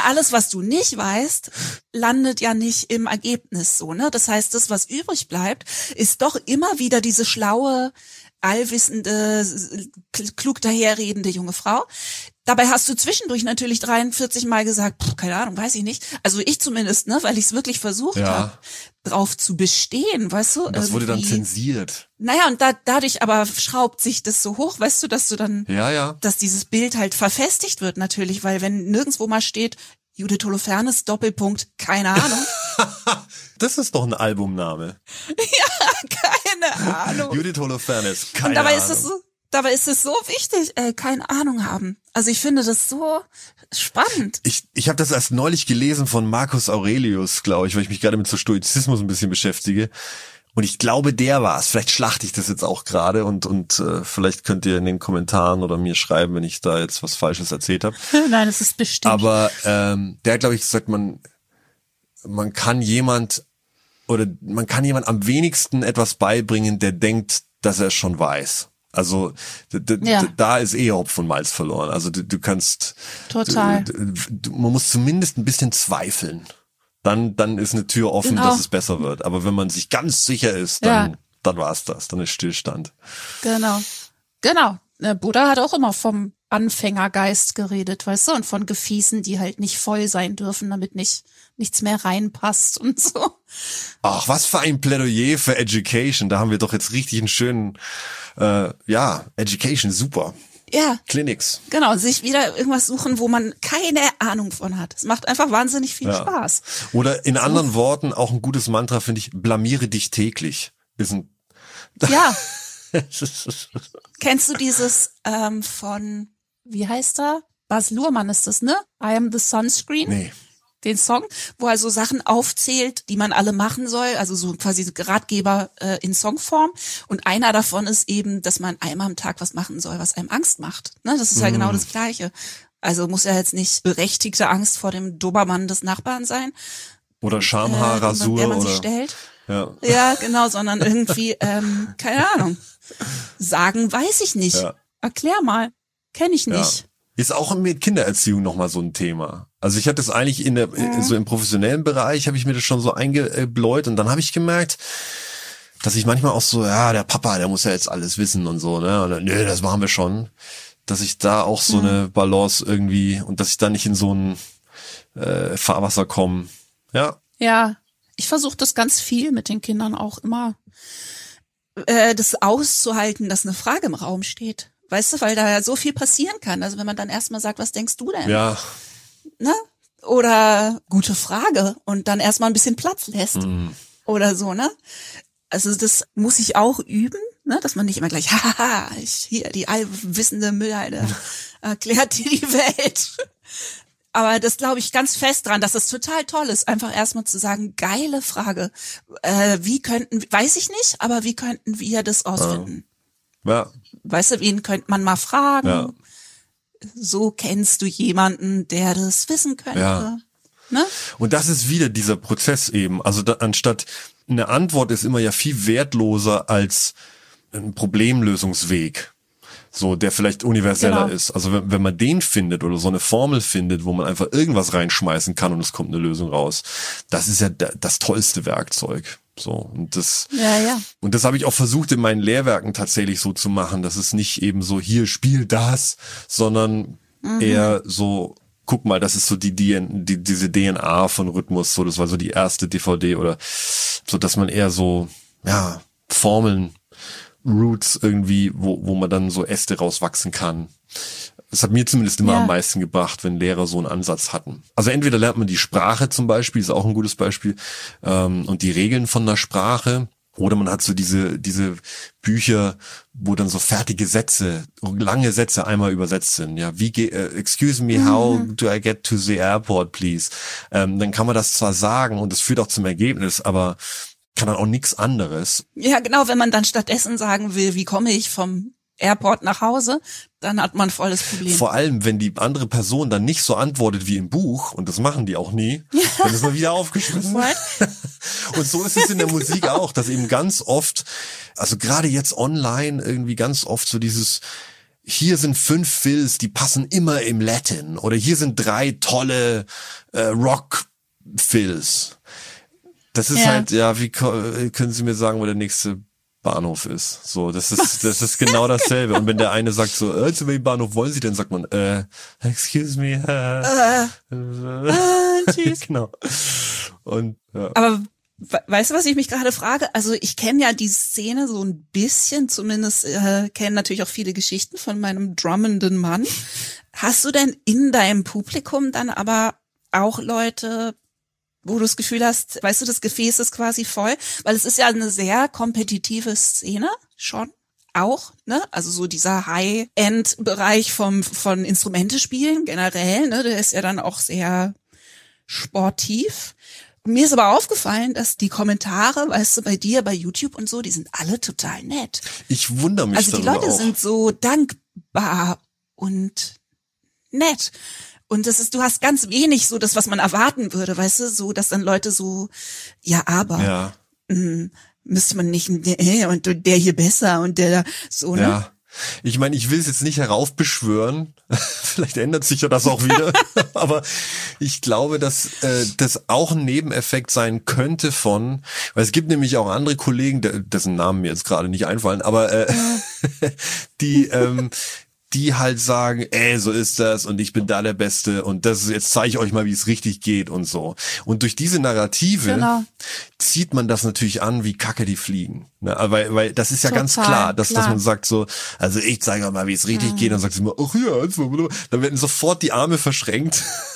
weißt, landet ja nicht im Ergebnis so, ne? Das heißt, das, was übrig bleibt, ist doch immer wieder diese schlaue, allwissende, klug daherredende junge Frau. Dabei hast du zwischendurch natürlich 43 Mal gesagt, keine Ahnung, weiß ich nicht. Also ich zumindest, ne, weil ich es wirklich versucht habe, drauf zu bestehen, weißt du? Und das wurde dann zensiert. Naja, und dadurch aber schraubt sich das so hoch, weißt du, dass du dann, dass dieses Bild halt verfestigt wird natürlich, weil wenn nirgendwo mal steht, Judith Holofernes, Doppelpunkt, keine Ahnung. Das ist doch ein Albumname. Ja, keine Ahnung. Judith Holofernes, keine Ahnung. Und dabei ist es so wichtig, keine Ahnung haben. Also ich finde das so spannend. Ich habe das erst neulich gelesen von Marcus Aurelius, glaube ich, weil ich mich gerade mit so Stoizismus ein bisschen beschäftige. Und ich glaube, der war's. Vielleicht schlachte ich das jetzt auch gerade und vielleicht könnt ihr in den Kommentaren oder mir schreiben, wenn ich da jetzt was Falsches erzählt habe. Nein, das ist bestimmt. Aber der hat, glaube ich, gesagt, man kann jemand am wenigsten etwas beibringen, der denkt, dass er es schon weiß. Also da ist Hopf und Malz verloren. Also du kannst total. Man muss zumindest ein bisschen zweifeln. Dann ist eine Tür offen, dass es besser wird. Aber wenn man sich ganz sicher ist, dann war's das. Dann ist Stillstand. Genau. Der Buddha hat auch immer vom Anfängergeist geredet, weißt du, und von Gefäßen, die halt nicht voll sein dürfen, damit nichts mehr reinpasst und so. Ach, was für ein Plädoyer für Education. Da haben wir doch jetzt richtig einen schönen, Education, super. Ja. Clinics. Genau, sich wieder irgendwas suchen, wo man keine Ahnung von hat. Es macht einfach wahnsinnig viel Spaß. Oder in anderen Worten, auch ein gutes Mantra finde ich, blamiere dich täglich. Ja. Kennst du dieses von, wie heißt er? Baz Luhrmann ist das, ne? I am the Sunscreen. Nee. den Song, wo er so Sachen aufzählt, die man alle machen soll, also so quasi Ratgeber in Songform. Und einer davon ist eben, dass man einmal am Tag was machen soll, was einem Angst macht. Ne? Das ist ja genau das Gleiche. Also muss ja jetzt nicht berechtigte Angst vor dem Dobermann des Nachbarn sein. Oder Schamhaarrasur. Der man sich oder stellt. Ja, Genau, sondern irgendwie, keine Ahnung. Sagen weiß ich nicht. Ja. Erklär mal. Kenn ich nicht. Ja. Ist auch mit Kindererziehung nochmal so ein Thema. Also ich hatte das eigentlich so im professionellen Bereich, habe ich mir das schon so eingebläut und dann habe ich gemerkt, dass ich manchmal auch so, ja, der Papa, der muss ja jetzt alles wissen und so, ne? Und dann, nö, das machen wir schon. Dass ich da auch so eine Balance irgendwie und dass ich da nicht in so ein Fahrwasser komme. Ja. Ja, ich versuche das ganz viel mit den Kindern auch immer, das auszuhalten, dass eine Frage im Raum steht. Weißt du, weil da ja so viel passieren kann. Also wenn man dann erstmal sagt, was denkst du denn? Ja. Ne? Oder gute Frage und dann erstmal ein bisschen Platz lässt. Oder so, ne? Also das muss ich auch üben, ne? Dass man nicht immer gleich, haha, hier die allwissende Müllhalde erklärt dir die Welt. Aber das glaube ich ganz fest dran, dass es total toll ist, einfach erstmal zu sagen, geile Frage. Weiß ich nicht, aber wie könnten wir das ausfinden? Ja. Weißt du, wen könnte man mal fragen? Ja. So kennst du jemanden, der das wissen könnte. Ja. Ne? Und das ist wieder dieser Prozess eben. Also anstatt eine Antwort ist immer ja viel wertloser als ein Problemlösungsweg. So, der vielleicht universeller ist. Also wenn man den findet oder so eine Formel findet, wo man einfach irgendwas reinschmeißen kann und es kommt eine Lösung raus, das ist ja das tollste Werkzeug. So, und das habe ich auch versucht in meinen Lehrwerken tatsächlich so zu machen, dass es nicht eben so, hier spiel das, sondern eher so, guck mal, das ist so diese DNA von Rhythmus, so, das war so die erste DVD oder so, dass man eher so, ja, Formeln, Roots irgendwie, wo man dann so Äste rauswachsen kann. Das hat mir zumindest immer am meisten gebracht, wenn Lehrer so einen Ansatz hatten. Also entweder lernt man die Sprache zum Beispiel, ist auch ein gutes Beispiel, und die Regeln von der Sprache, oder man hat so diese Bücher, wo dann so fertige Sätze, lange Sätze einmal übersetzt sind. Ja, excuse me, how do I get to the airport, please? Dann kann man das zwar sagen und es führt auch zum Ergebnis, aber kann dann auch nichts anderes. Ja, genau, wenn man dann stattdessen sagen will, wie komme ich vom Airport nach Hause, dann hat man volles Problem. Vor allem, wenn die andere Person dann nicht so antwortet wie im Buch, und das machen die auch nie, dann ist man wieder aufgeschmissen. Und so ist es in der Musik auch, dass eben ganz oft, also gerade jetzt online irgendwie ganz oft so dieses, hier sind 5 Fills, die passen immer im Latin, oder hier sind 3 tolle Rock-Fills. Das ist halt, ja, wie können Sie mir sagen, wo der nächste Bahnhof ist? So, das ist genau dasselbe. Und wenn der eine sagt so, zu welchem Bahnhof wollen Sie denn, sagt man, excuse me, tschüss. Genau. Und, ja. Aber weißt du, was ich mich gerade frage? Also ich kenne ja die Szene so ein bisschen, zumindest kenne natürlich auch viele Geschichten von meinem drummenden Mann. Hast du denn in deinem Publikum dann aber auch Leute, wo du das Gefühl hast, weißt du, das Gefäß ist quasi voll, weil es ist ja eine sehr kompetitive Szene schon auch, ne? Also so dieser High-End-Bereich von Instrumentespielen generell, ne? Der ist ja dann auch sehr sportiv. Mir ist aber aufgefallen, dass die Kommentare, weißt du, bei dir, bei YouTube und so, die sind alle total nett. Ich wundere mich darüber. Also die Leute auch. sind so dankbar und nett. Und du hast ganz wenig so das, was man erwarten würde, weißt du, so, dass dann Leute so, ja, aber, müsste man nicht, und der hier besser und der so, ne? Ja. Ich meine, ich will es jetzt nicht heraufbeschwören, vielleicht ändert sich ja das auch wieder, aber ich glaube, dass das auch ein Nebeneffekt sein könnte weil es gibt nämlich auch andere Kollegen, dessen Namen mir jetzt gerade nicht einfallen, aber die halt sagen, so ist das und ich bin da der Beste und jetzt zeige ich euch mal, wie es richtig geht und so. Und durch diese Narrative zieht man das natürlich an, wie Kacke die fliegen. Ne? Weil das ist ja ganz klar, dass man sagt so, also ich zeige euch mal, wie es richtig geht, dann sagt sie immer, ach ja, dann werden sofort die Arme verschränkt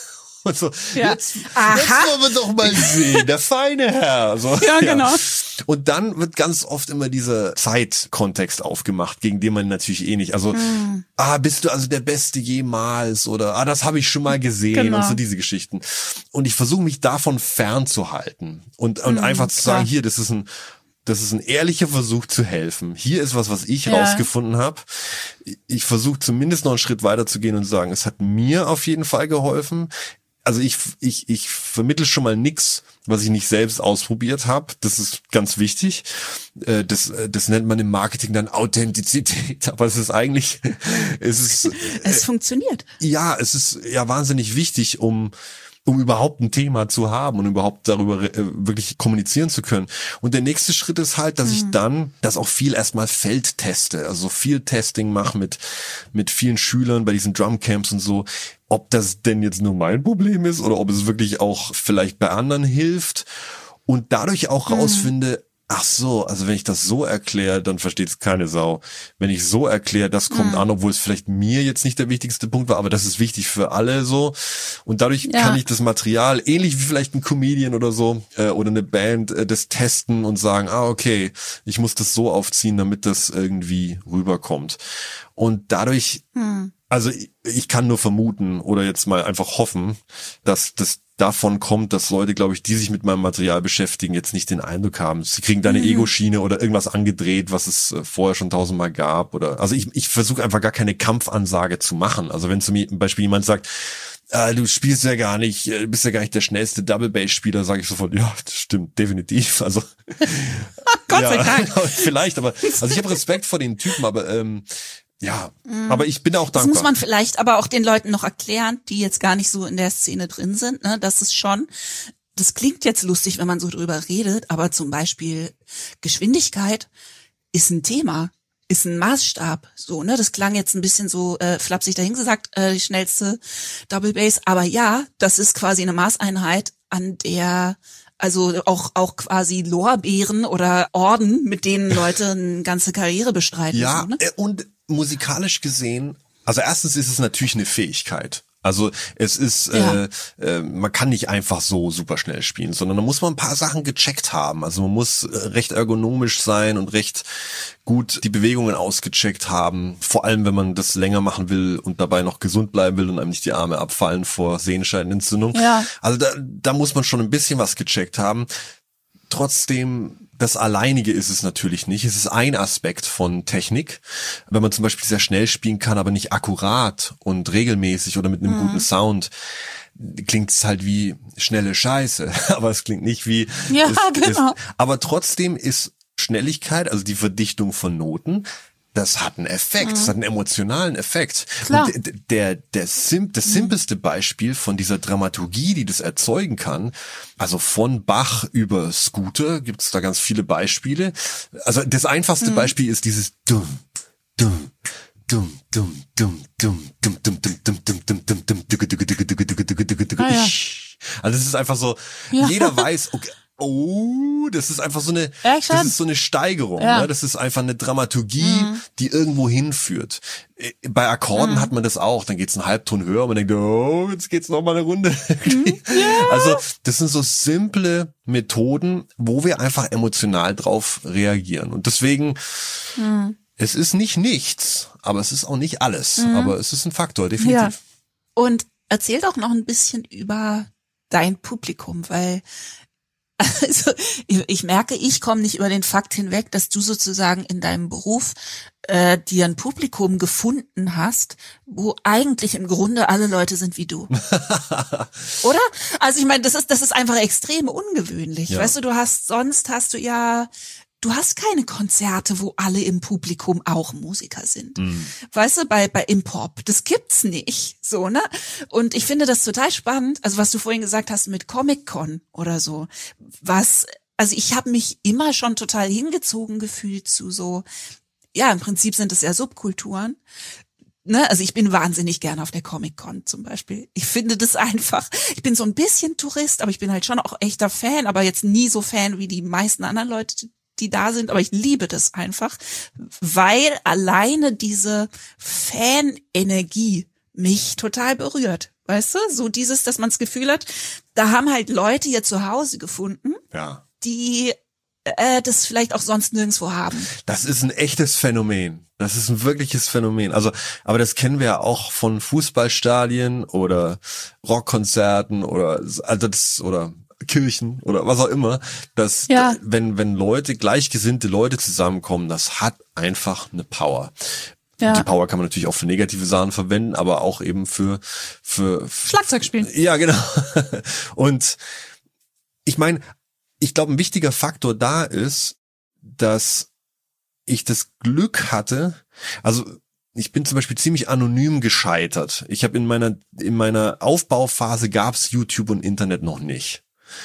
Und so, Ja. jetzt wollen wir doch mal sehen, der feine Herr. So, Ja, genau. Und dann wird ganz oft immer dieser Zeitkontext aufgemacht, gegen den man natürlich eh nicht, also, bist du also der Beste jemals oder, das habe ich schon mal gesehen Genau. und so diese Geschichten. Und ich versuche mich davon fernzuhalten und einfach zu sagen, hier, das ist ein ehrlicher Versuch zu helfen. Hier ist was ich rausgefunden habe. Ich versuche zumindest noch einen Schritt weiter zu gehen und zu sagen, es hat mir auf jeden Fall geholfen. Also ich vermittle schon mal nix, was ich nicht selbst ausprobiert habe. Das ist ganz wichtig. Das nennt man im Marketing dann Authentizität. Aber es ist eigentlich, Es funktioniert. ja, es ist ja wahnsinnig wichtig, um überhaupt ein Thema zu haben und überhaupt darüber wirklich kommunizieren zu können. Und der nächste Schritt ist halt, dass ich dann das auch viel erstmal feldteste, also viel Testing mache mit vielen Schülern bei diesen Drumcamps und so, ob das denn jetzt nur mein Problem ist oder ob es wirklich auch vielleicht bei anderen hilft und dadurch auch rausfinde, ach so, also wenn ich das so erkläre, dann versteht es keine Sau. Wenn ich so erkläre, das kommt an, obwohl es vielleicht mir jetzt nicht der wichtigste Punkt war, aber das ist wichtig für alle so. Und dadurch kann ich das Material, ähnlich wie vielleicht ein Comedian oder so, oder eine Band, das testen und sagen, okay, ich muss das so aufziehen, damit das irgendwie rüberkommt. Und dadurch, also ich kann nur vermuten oder jetzt mal einfach hoffen, dass das davon kommt, dass Leute, glaube ich, die sich mit meinem Material beschäftigen, jetzt nicht den Eindruck haben, sie kriegen da eine Ego-Schiene oder irgendwas angedreht, was es vorher schon 1000-mal gab. Oder also ich versuche einfach gar keine Kampfansage zu machen. Also wenn zum Beispiel jemand sagt, du spielst ja gar nicht, bist ja gar nicht der schnellste Double-Bass-Spieler, sage ich sofort, ja, das stimmt, definitiv. Also Gott sei Dank. Vielleicht, aber also ich habe Respekt vor den Typen, aber aber ich bin auch dankbar. Das muss man vielleicht aber auch den Leuten noch erklären, die jetzt gar nicht so in der Szene drin sind, ne? Das ist schon, das klingt jetzt lustig, wenn man so drüber redet, aber zum Beispiel Geschwindigkeit ist ein Thema, ist ein Maßstab, so, ne? Das klang jetzt ein bisschen so flapsig dahingesagt, die schnellste Double Bass, aber ja, das ist quasi eine Maßeinheit, an der also auch quasi Lorbeeren oder Orden, mit denen Leute eine ganze Karriere bestreiten. Ja, so, ne? Und musikalisch gesehen, also erstens ist es natürlich eine Fähigkeit. Also es ist, man kann nicht einfach so super schnell spielen, sondern da muss man ein paar Sachen gecheckt haben. Also man muss recht ergonomisch sein und recht gut die Bewegungen ausgecheckt haben. Vor allem, wenn man das länger machen will und dabei noch gesund bleiben will und einem nicht die Arme abfallen vor Sehenscheidenentzündung. Ja. Also da muss man schon ein bisschen was gecheckt haben. Trotzdem, das Alleinige ist es natürlich nicht. Es ist ein Aspekt von Technik. Wenn man zum Beispiel sehr schnell spielen kann, aber nicht akkurat und regelmäßig oder mit einem guten Sound, klingt es halt wie schnelle Scheiße. Aber es klingt nicht wie... Ja, genau. Aber trotzdem ist Schnelligkeit, also die Verdichtung von Noten, das hat einen Effekt, das hat einen emotionalen Effekt. Klar. Und das simpelste Beispiel von dieser Dramaturgie, die das erzeugen kann, also von Bach über Scooter gibt's da ganz viele Beispiele. Also das einfachste Beispiel ist dieses dumm, dumm, dumm, dumm, dumm, dumm, dumm, dumm, dumm, dumm, dumm, dumm, dumm, dumm, also es ist einfach so, jeder weiß, okay, das ist einfach so eine, das ist so eine Steigerung, ne? Das ist einfach eine Dramaturgie, die irgendwo hinführt. Bei Akkorden hat man das auch, dann geht's einen Halbton höher und man denkt, jetzt geht's noch mal eine Runde. Also, das sind so simple Methoden, wo wir einfach emotional drauf reagieren. Und deswegen, es ist nicht nichts, aber es ist auch nicht alles, aber es ist ein Faktor, definitiv. Ja. Und erzähl doch noch ein bisschen über dein Publikum, weil also ich merke, ich komme nicht über den Fakt hinweg, dass du sozusagen in deinem Beruf dir ein Publikum gefunden hast, wo eigentlich im Grunde alle Leute sind wie du. Oder? Also ich meine, das ist einfach extrem ungewöhnlich. Ja. Weißt du, sonst hast du hast keine Konzerte, wo alle im Publikum auch Musiker sind. Weißt du, bei Impop, das gibt's nicht, so, ne? Und ich finde das total spannend, also was du vorhin gesagt hast mit Comic-Con oder so, also ich habe mich immer schon total hingezogen gefühlt zu so, ja, im Prinzip sind es ja Subkulturen, ne? Also ich bin wahnsinnig gerne auf der Comic-Con zum Beispiel. Ich finde das einfach, ich bin so ein bisschen Tourist, aber ich bin halt schon auch echter Fan, aber jetzt nie so Fan wie die meisten anderen Leute, die da sind, aber ich liebe das einfach, weil alleine diese Fan-Energie mich total berührt. Weißt du? So dieses, dass man das Gefühl hat, da haben halt Leute ihr Zuhause gefunden, Ja. die das vielleicht auch sonst nirgendwo haben. Das ist ein echtes Phänomen. Das ist ein wirkliches Phänomen. Also, aber das kennen wir ja auch von Fußballstadien oder Rockkonzerten oder Kirchen oder was auch immer, dass wenn Leute, gleichgesinnte Leute zusammenkommen, das hat einfach eine Power. Ja. Die Power kann man natürlich auch für negative Sachen verwenden, aber auch eben für Schlagzeug spielen. Ja, genau. Und ich meine, ich glaube, ein wichtiger Faktor da ist, dass ich das Glück hatte, also ich bin zum Beispiel ziemlich anonym gescheitert. Ich habe in meiner Aufbauphase gab's YouTube und Internet noch nicht.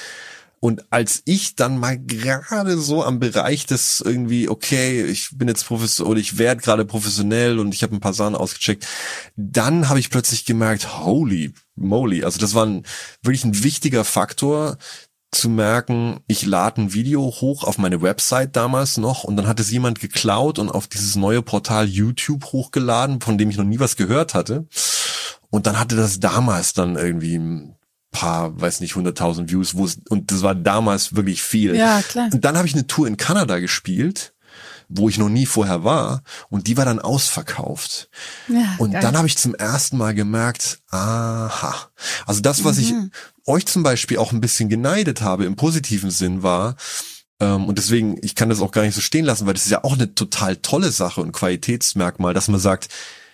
Und als ich dann mal gerade so am Bereich des irgendwie, okay, ich bin jetzt oder ich werde gerade professionell und ich habe ein paar Sachen ausgecheckt, dann habe ich plötzlich gemerkt, holy moly, also das war wirklich ein wichtiger Faktor, zu merken, ich lade ein Video hoch auf meine Website damals noch und dann hat es jemand geklaut und auf dieses neue Portal YouTube hochgeladen, von dem ich noch nie was gehört hatte. Und dann hatte das damals dann irgendwie ein paar, weiß nicht, 100.000 Views, und das war damals wirklich viel. Ja, klar. Und dann habe ich eine Tour in Kanada gespielt, wo ich noch nie vorher war, und die war dann ausverkauft. Ja, und geil. dann habe ich zum ersten Mal gemerkt, aha, also das, was ich euch zum Beispiel auch ein bisschen geneidet habe, im positiven Sinn war, und deswegen, ich kann das auch gar nicht so stehen lassen, weil das ist ja auch eine total tolle Sache und Qualitätsmerkmal, dass man sagt,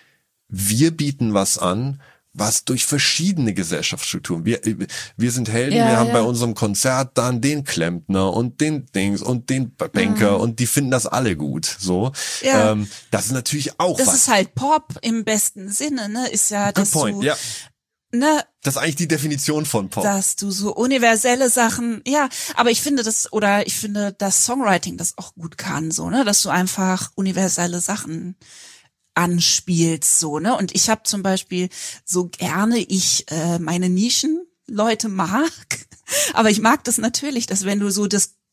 wir bieten was an, was durch verschiedene Gesellschaftsstrukturen. Wir sind Helden, wir haben bei unserem Konzert dann den Klempner und den Dings und den Banker und die finden das alle gut. So, das ist natürlich auch das was. Das ist halt Pop im besten Sinne, ne? Ist ja, dass Good point, du, ne? Das ist eigentlich die Definition von Pop. Dass du so universelle Sachen, aber ich finde, dass Songwriting das auch gut kann, so, ne? Dass du einfach universelle Sachen anspielst, so, ne? Und ich habe zum Beispiel so gerne meine Nischenleute mag, aber ich mag das natürlich, dass wenn du so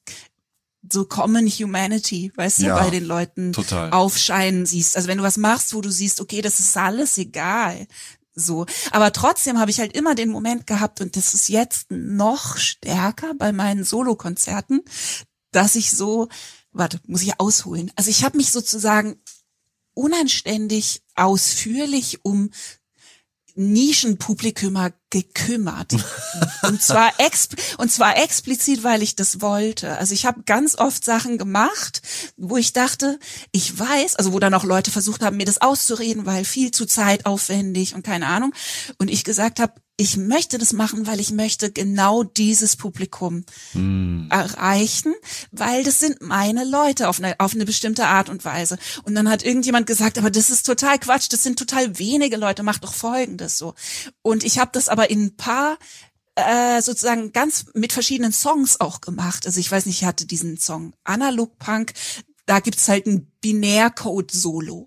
Common Humanity, weißt du, bei den Leuten total aufscheinen siehst. Also wenn du was machst, wo du siehst, okay, das ist alles egal. So. Aber trotzdem habe ich halt immer den Moment gehabt, und das ist jetzt noch stärker bei meinen Solokonzerten, dass ich muss ich ausholen. Also ich habe mich sozusagen unanständig ausführlich um Nischenpublikum gekümmert. und zwar explizit, weil ich das wollte. Also ich habe ganz oft Sachen gemacht, wo ich dachte, ich weiß, also wo dann auch Leute versucht haben, mir das auszureden, weil viel zu zeitaufwendig und keine Ahnung. Und ich gesagt habe, ich möchte das machen, weil ich möchte genau dieses Publikum erreichen, weil das sind meine Leute auf eine bestimmte Art und Weise. Und dann hat irgendjemand gesagt, aber das ist total Quatsch, das sind total wenige Leute, mach doch Folgendes so. Und ich habe das aber in ein paar sozusagen ganz mit verschiedenen Songs auch gemacht. Also ich weiß nicht, ich hatte diesen Song Analog Punk, da gibt's halt ein Binärcode-Solo.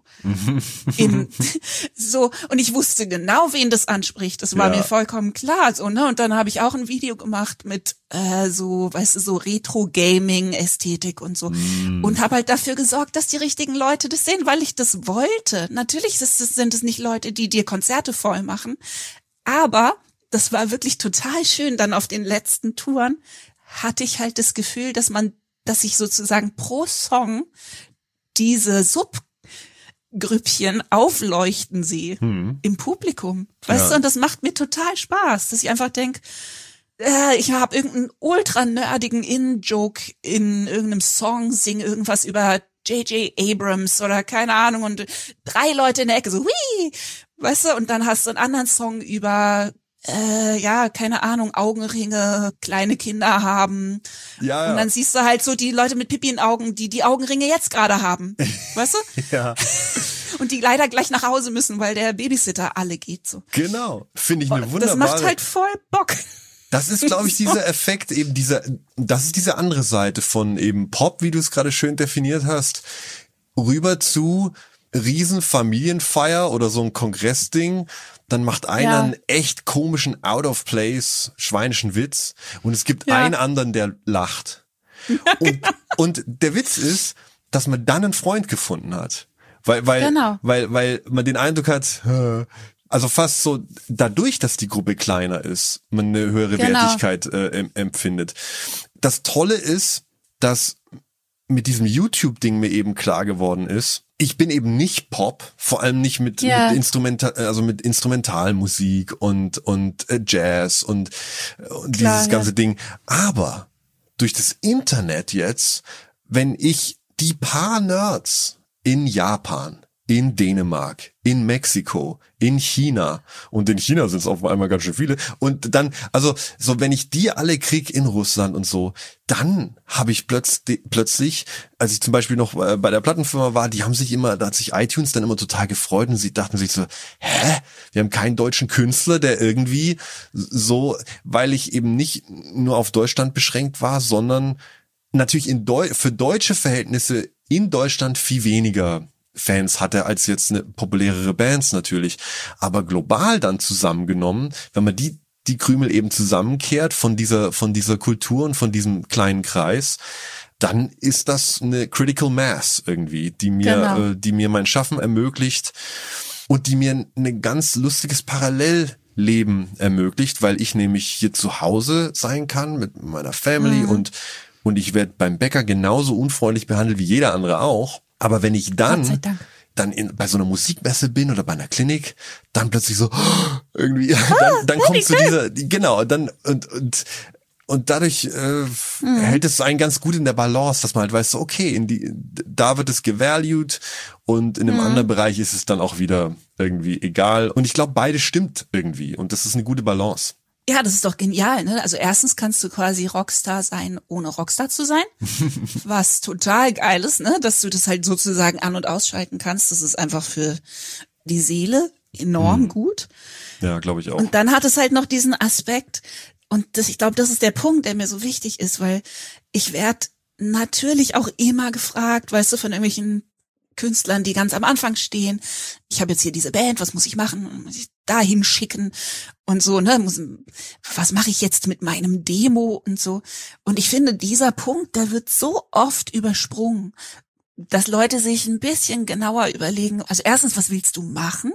So, und ich wusste genau, wen das anspricht. Das war mir vollkommen klar, so, ne? Und dann habe ich auch ein Video gemacht mit so Retro-Gaming-Ästhetik und so. Und habe halt dafür gesorgt, dass die richtigen Leute das sehen, weil ich das wollte. Natürlich sind es nicht Leute, die dir Konzerte voll machen, aber das war wirklich total schön. Dann auf den letzten Touren hatte ich halt das Gefühl, dass ich sozusagen pro Song diese Subgrüppchen aufleuchten sehe im Publikum. Weißt du, und das macht mir total Spaß, dass ich einfach denke, ich habe irgendeinen ultra nerdigen In-Joke in irgendeinem Song, singe irgendwas über J.J. Abrams oder keine Ahnung, und 3 Leute in der Ecke so, hui, weißt du, und dann hast du einen anderen Song über keine Ahnung, Augenringe, kleine Kinder haben. Ja. Und dann siehst du halt so die Leute mit Pipi in Augen, die Augenringe jetzt gerade haben. Weißt du? Ja. Und die leider gleich nach Hause müssen, weil der Babysitter alle geht so. Genau. Finde ich eine wunderbare. Das macht halt voll Bock. Das ist, glaube ich, dieser Effekt, eben das ist diese andere Seite von eben Pop, wie du es gerade schön definiert hast, rüber zu Riesenfamilienfeier oder so ein Kongressding. Dann macht einer einen echt komischen Out-of-Place schweinischen Witz und es gibt einen anderen, der lacht. Und der Witz ist, dass man dann einen Freund gefunden hat. Weil man den Eindruck hat, Also fast so, dadurch, dass die Gruppe kleiner ist, man eine höhere Wertigkeit empfindet. Das Tolle ist, dass mit diesem YouTube-Ding mir eben klar geworden ist, ich bin eben nicht Pop, vor allem nicht mit Instrumentalmusik und Jazz und dieses ganze Ding. Aber durch das Internet jetzt, wenn ich die paar Nerds in Japan, in Dänemark, in Mexiko, in China, und in China sind es auf einmal ganz schön viele, und dann, also so, wenn ich die alle krieg in Russland und so, dann habe ich plötzlich, als ich zum Beispiel noch bei der Plattenfirma war, da hat sich iTunes dann immer total gefreut, und sie dachten sich so, wir haben keinen deutschen Künstler, der irgendwie so, weil ich eben nicht nur auf Deutschland beschränkt war, sondern natürlich für deutsche Verhältnisse in Deutschland viel weniger Fans hatte als jetzt eine populärere Bands natürlich, aber global dann zusammengenommen, wenn man die Krümel eben zusammenkehrt von dieser Kultur und von diesem kleinen Kreis, dann ist das eine Critical Mass irgendwie, die mir mein Schaffen ermöglicht und die mir ein ganz lustiges Parallelleben ermöglicht, weil ich nämlich hier zu Hause sein kann mit meiner Family und ich werde beim Bäcker genauso unfreundlich behandelt wie jeder andere auch. Aber wenn ich dann bei so einer Musikmesse bin oder bei einer Klinik, dann plötzlich so irgendwie, dann kommt zu dieser, genau, dann und dadurch hält es einen ganz gut in der Balance, dass man halt weiß, so, okay, da wird es gevalued und in einem anderen Bereich ist es dann auch wieder irgendwie egal. Und ich glaube, beides stimmt irgendwie und das ist eine gute Balance. Ja, das ist doch genial, ne? Also erstens kannst du quasi Rockstar sein, ohne Rockstar zu sein, was total geil ist, ne? Dass du das halt sozusagen an- und ausschalten kannst. Das ist einfach für die Seele enorm gut. Ja, glaube ich auch. Und dann hat es halt noch diesen Aspekt, und ich glaube, das ist der Punkt, der mir so wichtig ist, weil ich werde natürlich auch immer gefragt, weißt du, von irgendwelchen Künstlern, die ganz am Anfang stehen. Ich habe jetzt hier diese Band, was muss ich machen? Muss ich dahin schicken? Und so, ne? Was mache ich jetzt mit meinem Demo und so? Und ich finde, dieser Punkt, der wird so oft übersprungen, dass Leute sich ein bisschen genauer überlegen. Also erstens, was willst du machen?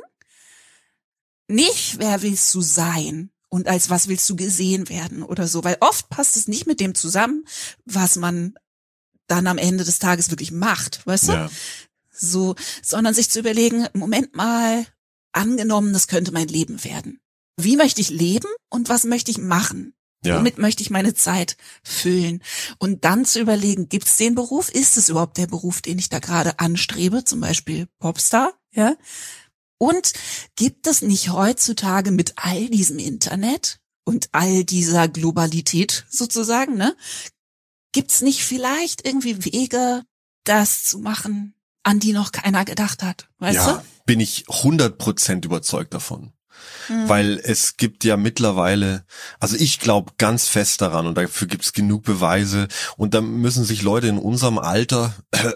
Nicht, wer willst du sein? Und als was willst du gesehen werden oder so? Weil oft passt es nicht mit dem zusammen, was man dann am Ende des Tages wirklich macht, weißt du? Ja. So, sondern sich zu überlegen, Moment mal, angenommen, das könnte mein Leben werden. Wie möchte ich leben und was möchte ich machen? Ja. Womit möchte ich meine Zeit füllen? Und dann zu überlegen, gibt es den Beruf? Ist es überhaupt der Beruf, den ich da gerade anstrebe? Zum Beispiel Popstar, ja? Und gibt es nicht heutzutage mit all diesem Internet und all dieser Globalität sozusagen, ne? Gibt's nicht vielleicht irgendwie Wege, das zu machen, an die noch keiner gedacht hat, weißt du? Ja, bin ich 100% überzeugt davon. Weil es gibt ja mittlerweile, also ich glaube ganz fest daran und dafür gibt es genug Beweise und da müssen sich Leute in unserem Alter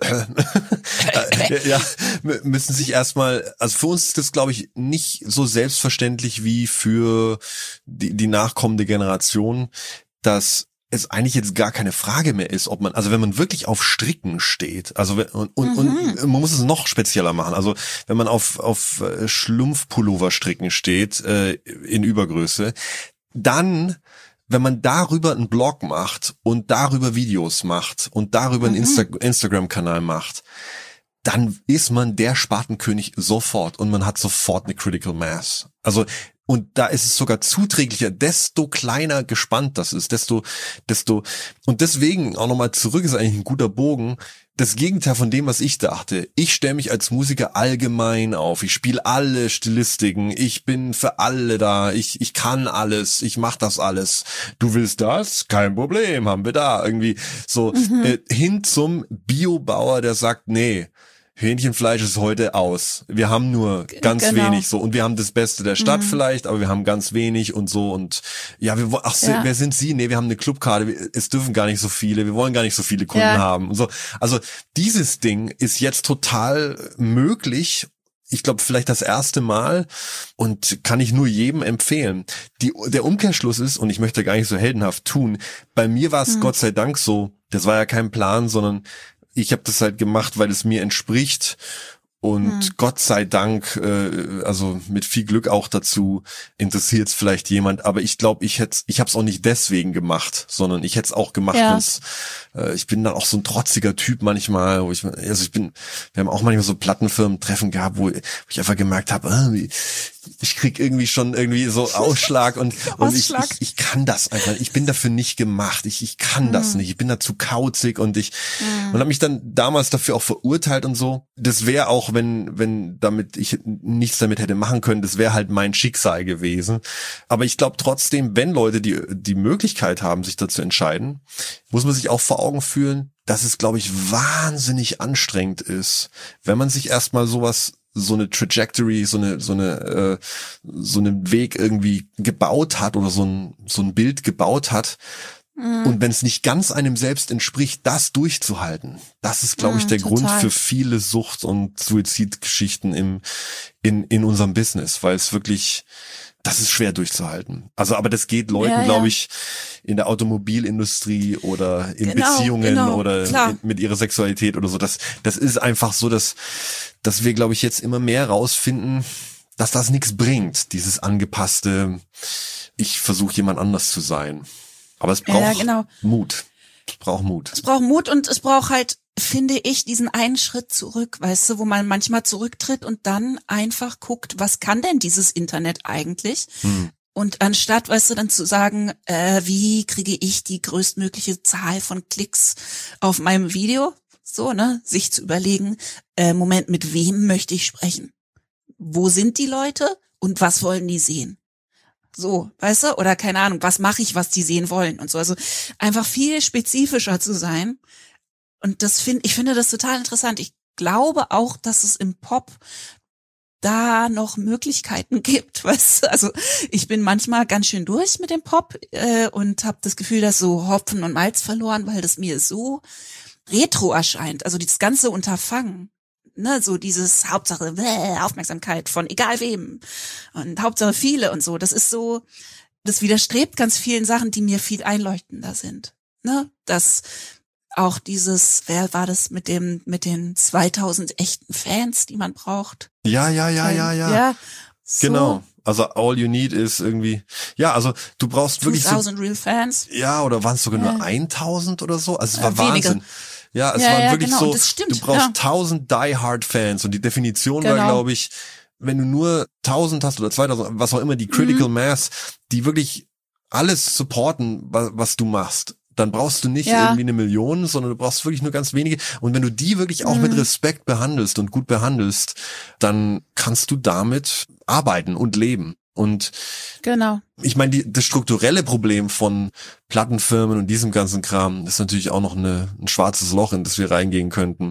müssen sich erstmal, also für uns ist das glaube ich nicht so selbstverständlich wie für die nachkommende Generation, dass es eigentlich jetzt gar keine Frage mehr ist, ob man, also wenn man wirklich auf Stricken steht, also und man muss es noch spezieller machen, also wenn man auf Schlumpfpullover stricken steht in Übergröße, dann wenn man darüber einen Blog macht und darüber Videos macht und darüber einen Instagram-Kanal macht, dann ist man der Spatenkönig sofort und man hat sofort eine Critical Mass. Also und da ist es sogar zuträglicher, desto kleiner gespannt das ist, desto, und deswegen auch nochmal zurück ist eigentlich ein guter Bogen, das Gegenteil von dem, was ich dachte. Ich stelle mich als Musiker allgemein auf, ich spiele alle Stilistiken, ich bin für alle da, ich kann alles, ich mach das alles. Du willst das? Kein Problem, haben wir da. Irgendwie so hin zum Biobauer, der sagt, nee, Hähnchenfleisch ist heute aus. Wir haben nur ganz wenig so und wir haben das Beste der Stadt vielleicht, aber wir haben ganz wenig und so und ja, wer sind Sie? Nee, wir haben eine Clubkarte, es dürfen gar nicht so viele, wir wollen gar nicht so viele Kunden haben und so. Also dieses Ding ist jetzt total möglich. Ich glaube, vielleicht das erste Mal und kann ich nur jedem empfehlen. Der Umkehrschluss ist, und ich möchte gar nicht so heldenhaft tun, bei mir war es Gott sei Dank so, das war ja kein Plan, sondern ich habe das halt gemacht, weil es mir entspricht Und Gott sei Dank, also mit viel Glück auch dazu, interessiert es vielleicht jemand. Aber ich glaube, ich habe es auch nicht deswegen gemacht, sondern ich hätte es auch gemacht, wenn's, ich bin dann auch so ein trotziger Typ manchmal, wir haben auch manchmal so Plattenfirmen-Treffen gehabt, wo ich einfach gemerkt habe, ich krieg irgendwie schon irgendwie so Ausschlag und ich kann das einfach. Ich bin dafür nicht gemacht. Ich kann das nicht. Ich bin da zu kauzig und habe mich dann damals dafür auch verurteilt und so. Das wäre auch, wenn damit ich nichts damit hätte machen können, das wäre halt mein Schicksal gewesen. Aber ich glaube trotzdem, wenn Leute die Möglichkeit haben, sich dazu entscheiden, muss man sich auch vor Augen führen, dass es, glaube ich, wahnsinnig anstrengend ist, wenn man sich erstmal so eine Trajectory, so einen Weg irgendwie gebaut hat oder so ein Bild gebaut hat. Und wenn es nicht ganz einem selbst entspricht, das durchzuhalten, das ist, glaube ich, der Grund für viele Sucht- und Suizidgeschichten in unserem Business, weil es wirklich, das ist schwer durchzuhalten. Also, aber das geht Leuten, glaube ich, in der Automobilindustrie oder in Beziehungen oder mit ihrer Sexualität oder so. Das ist einfach so, dass wir, glaube ich, jetzt immer mehr rausfinden, dass das nichts bringt, dieses angepasste, ich versuche jemand anders zu sein. Aber es braucht Mut. Es braucht Mut. Es braucht Mut und es braucht halt, finde ich, diesen einen Schritt zurück, weißt du, wo man manchmal zurücktritt und dann einfach guckt, was kann denn dieses Internet eigentlich? Und anstatt, weißt du, dann zu sagen, wie kriege ich die größtmögliche Zahl von Klicks auf meinem Video? So, ne, sich zu überlegen, Moment, mit wem möchte ich sprechen? Wo sind die Leute und was wollen die sehen? So, weißt du, oder keine Ahnung, was mache ich, was die sehen wollen und so. Also einfach viel spezifischer zu sein. Und ich finde das total interessant. Ich glaube auch, dass es im Pop da noch Möglichkeiten gibt, weißt du? Also ich bin manchmal ganz schön durch mit dem Pop und habe das Gefühl, dass so Hopfen und Malz verloren, weil das mir so retro erscheint. Also das ganze Unterfangen. Ne, so dieses Hauptsache Aufmerksamkeit von egal wem und Hauptsache viele und so. Das ist so, das widerstrebt ganz vielen Sachen, die mir viel einleuchtender sind. Ne, das auch dieses, wer war das mit den 2000 echten Fans, die man braucht? Ja. So. Genau. Also all you need ist irgendwie, also du brauchst wirklich 2000 real Fans. Ja, oder waren es sogar nur 1000 oder so? Also es war wenige. Wahnsinn. Ja, es war wirklich genau. so, Das stimmt. du brauchst 1000 Die-Hard-Fans und die Definition war, glaube ich, wenn du nur 1000 hast oder 2000, was auch immer, die Critical Mass, die wirklich alles supporten, was du machst, dann brauchst du nicht irgendwie 1 Million, sondern du brauchst wirklich nur ganz wenige. Und wenn du die wirklich auch mit Respekt behandelst und gut behandelst, dann kannst du damit arbeiten und leben. Und ich meine, das strukturelle Problem von Plattenfirmen und diesem ganzen Kram ist natürlich auch noch ein schwarzes Loch, in das wir reingehen könnten.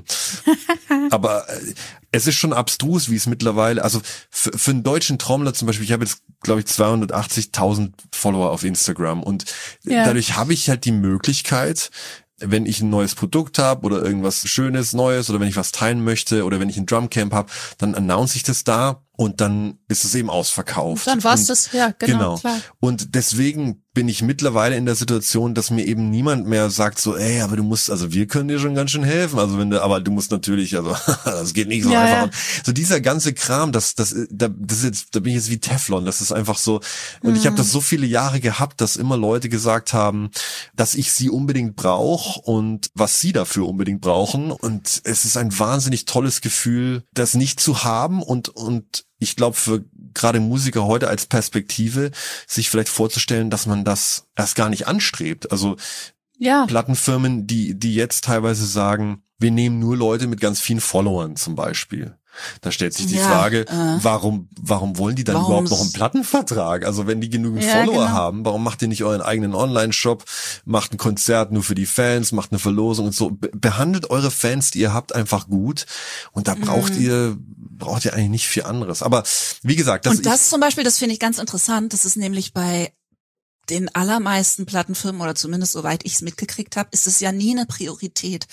Aber es ist schon abstrus, wie es mittlerweile, also für einen deutschen Trommler zum Beispiel, ich habe jetzt, glaube ich, 280.000 Follower auf Instagram und dadurch habe ich halt die Möglichkeit, wenn ich ein neues Produkt habe oder irgendwas Schönes, Neues oder wenn ich was teilen möchte oder wenn ich ein Drumcamp habe, dann announce ich das da und dann ist es eben ausverkauft. Dann war's das, genau. Klar. Und deswegen bin ich mittlerweile in der Situation, dass mir eben niemand mehr sagt so, aber du musst, also wir können dir schon ganz schön helfen, also aber du musst natürlich, also das geht nicht so einfach. So dieser ganze Kram, da bin ich jetzt wie Teflon, das ist einfach so. Und ich habe das so viele Jahre gehabt, dass immer Leute gesagt haben, dass ich sie unbedingt brauche und was sie dafür unbedingt brauchen. Und es ist ein wahnsinnig tolles Gefühl, das nicht zu haben und ich glaube, für gerade Musiker heute als Perspektive, sich vielleicht vorzustellen, dass man das erst gar nicht anstrebt. Also Plattenfirmen, die jetzt teilweise sagen, wir nehmen nur Leute mit ganz vielen Followern zum Beispiel. Da stellt sich die Frage, warum wollen die dann überhaupt noch einen Plattenvertrag? Also wenn die genügend Follower haben, warum macht ihr nicht euren eigenen Online-Shop, macht ein Konzert nur für die Fans, macht eine Verlosung und so. Behandelt eure Fans, die ihr habt, einfach gut. Und da braucht ihr eigentlich nicht viel anderes. Aber wie gesagt, das zum Beispiel, das finde ich ganz interessant. Das ist nämlich bei den allermeisten Plattenfirmen oder zumindest soweit ich es mitgekriegt habe, ist es ja nie eine Priorität,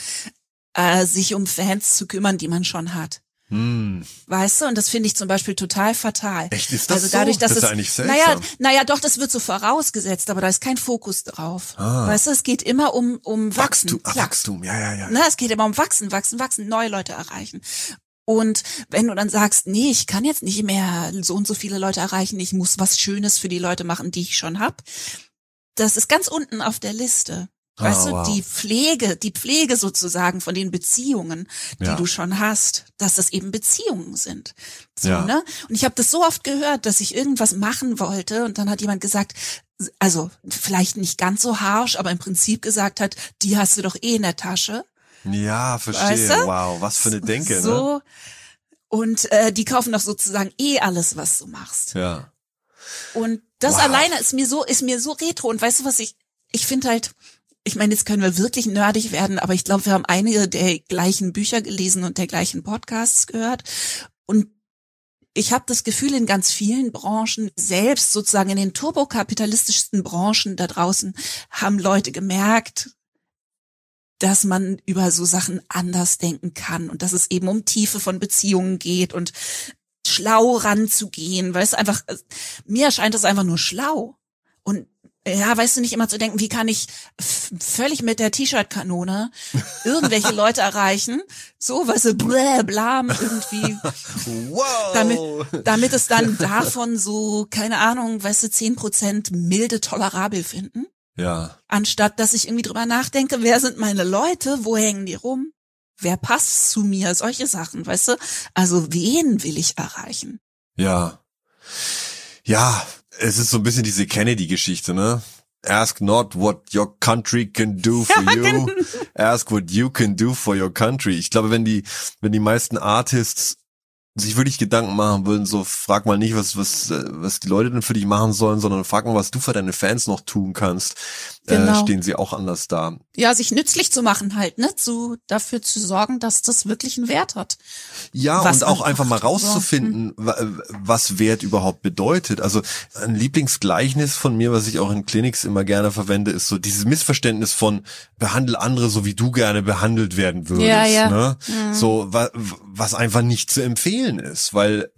sich um Fans zu kümmern, die man schon hat. Weißt du, und das finde ich zum Beispiel total fatal. Echt, ist das also dadurch, so? Dass das ist es, eigentlich seltsam. Naja, doch, das wird so vorausgesetzt, aber da ist kein Fokus drauf. Weißt du, es geht immer um Wachsen. Wachstum, ja. Na, es geht immer um Wachsen, neue Leute erreichen. Und wenn du dann sagst, nee, ich kann jetzt nicht mehr so und so viele Leute erreichen, ich muss was Schönes für die Leute machen, die ich schon hab, das ist ganz unten auf der Liste. Weißt du, wow. die Pflege sozusagen von den Beziehungen, die du schon hast, dass das eben Beziehungen sind. So, ne? Und ich habe das so oft gehört, dass ich irgendwas machen wollte und dann hat jemand gesagt, also vielleicht nicht ganz so harsch, aber im Prinzip gesagt hat, die hast du doch eh in der Tasche. Ja, verstehe. Weißt du? Wow, was für eine Denke, so, ne? Und die kaufen doch sozusagen eh alles, was du machst. Ja. Und das alleine ist mir so retro. Und weißt du was, ich finde halt, ich meine, jetzt können wir wirklich nerdig werden, aber ich glaube, wir haben einige der gleichen Bücher gelesen und der gleichen Podcasts gehört. Und ich habe das Gefühl, in ganz vielen Branchen, selbst sozusagen in den turbokapitalistischsten Branchen da draußen, haben Leute gemerkt, dass man über so Sachen anders denken kann und dass es eben um Tiefe von Beziehungen geht und schlau ranzugehen, weil es einfach, mir erscheint es einfach nur schlau. Und ja, weißt du, nicht immer zu denken, wie kann ich völlig mit der T-Shirt-Kanone irgendwelche Leute erreichen, so, weißt du, blam, irgendwie, wow. damit es dann davon so, keine Ahnung, weißt du, 10% milde tolerabel finden. Ja. Anstatt, dass ich irgendwie drüber nachdenke, wer sind meine Leute, wo hängen die rum, wer passt zu mir, solche Sachen, weißt du, also wen will ich erreichen? Ja. Ja, es ist so ein bisschen diese Kennedy-Geschichte, ne? Ask not what your country can do for you. Ask what you can do for your country. Ich glaube, wenn die meisten Artists sich wirklich Gedanken machen würden, so frag mal nicht, was die Leute denn für dich machen sollen, sondern frag mal, was du für deine Fans noch tun kannst, stehen sie auch anders da. Ja, sich nützlich zu machen halt, ne, dafür zu sorgen, dass das wirklich einen Wert hat. Ja, was und auch man einfach mal macht. rauszufinden, was Wert überhaupt bedeutet. Also ein Lieblingsgleichnis von mir, was ich auch in Clinics immer gerne verwende, ist so dieses Missverständnis von behandle andere so, wie du gerne behandelt werden würdest. Ja. Ne? So, was einfach nicht zu empfehlen ist, weil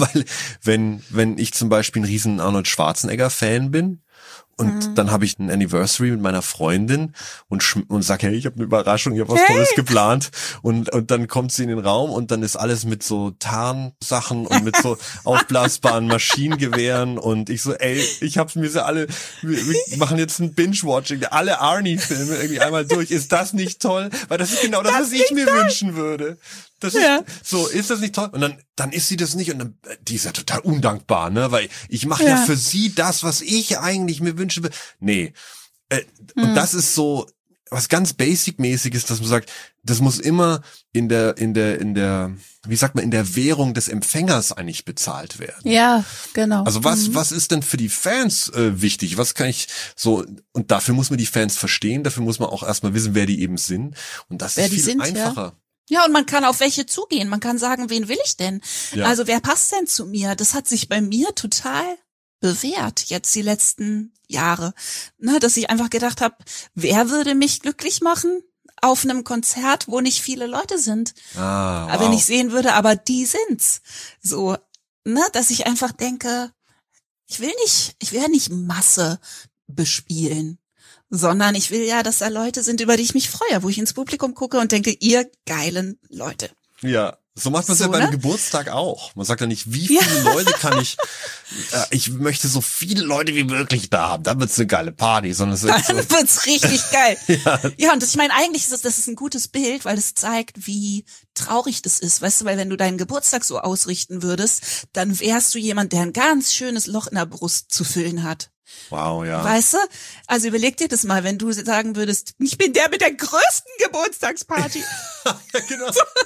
wenn ich zum Beispiel ein riesen Arnold Schwarzenegger-Fan bin, und dann habe ich ein Anniversary mit meiner Freundin und sag, hey, ich habe eine Überraschung, ich habe was Tolles geplant. Und dann kommt sie in den Raum und dann ist alles mit so Tarnsachen und mit so aufblasbaren Maschinengewehren und ich so, ey, ich hab's mir so alle, wir machen jetzt ein Binge-Watching, alle Arnie-Filme irgendwie einmal durch. Ist das nicht toll? Weil das ist genau das, was ich mir wünschen würde. Das ist so, ist das nicht toll? Und dann ist sie das nicht und dann, die ist ja total undankbar, ne? Weil ich mache ja für sie das, was ich eigentlich mir wünschen will. Nee. Und das ist so was ganz Basic-mäßiges, dass man sagt, das muss immer in der, wie sagt man, in der Währung des Empfängers eigentlich bezahlt werden. Ja, genau. Also was ist denn für die Fans wichtig? Was kann ich so, und dafür muss man die Fans verstehen, dafür muss man auch erstmal wissen, wer die eben sind. Und das ist viel einfacher. Ja, und man kann auf welche zugehen. Man kann sagen, wen will ich denn? Ja. Also wer passt denn zu mir? Das hat sich bei mir total bewährt jetzt die letzten Jahre. Ne, dass ich einfach gedacht habe, wer würde mich glücklich machen auf einem Konzert, wo nicht viele Leute sind? Ah, wow. Aber wenn ich sehen würde, aber die sind's. So, ne, dass ich einfach denke, ich will ja nicht Masse bespielen, sondern ich will ja, dass da Leute sind, über die ich mich freue, wo ich ins Publikum gucke und denke, ihr geilen Leute. Ja, so macht man es So, ja beim ne? Geburtstag auch. Man sagt ja nicht, wie viele Leute kann ich möchte so viele Leute wie möglich da haben, dann wird's eine geile Party, sondern es wird Dann wird's richtig geil. Ja. Ja, und ich meine, eigentlich ist das ist ein gutes Bild, weil es zeigt, wie traurig das ist, weißt du, weil wenn du deinen Geburtstag so ausrichten würdest, dann wärst du jemand, der ein ganz schönes Loch in der Brust zu füllen hat. Wow, ja. Weißt du? Also überleg dir das mal, wenn du sagen würdest, ich bin der mit der größten Geburtstagsparty. Ja, genau.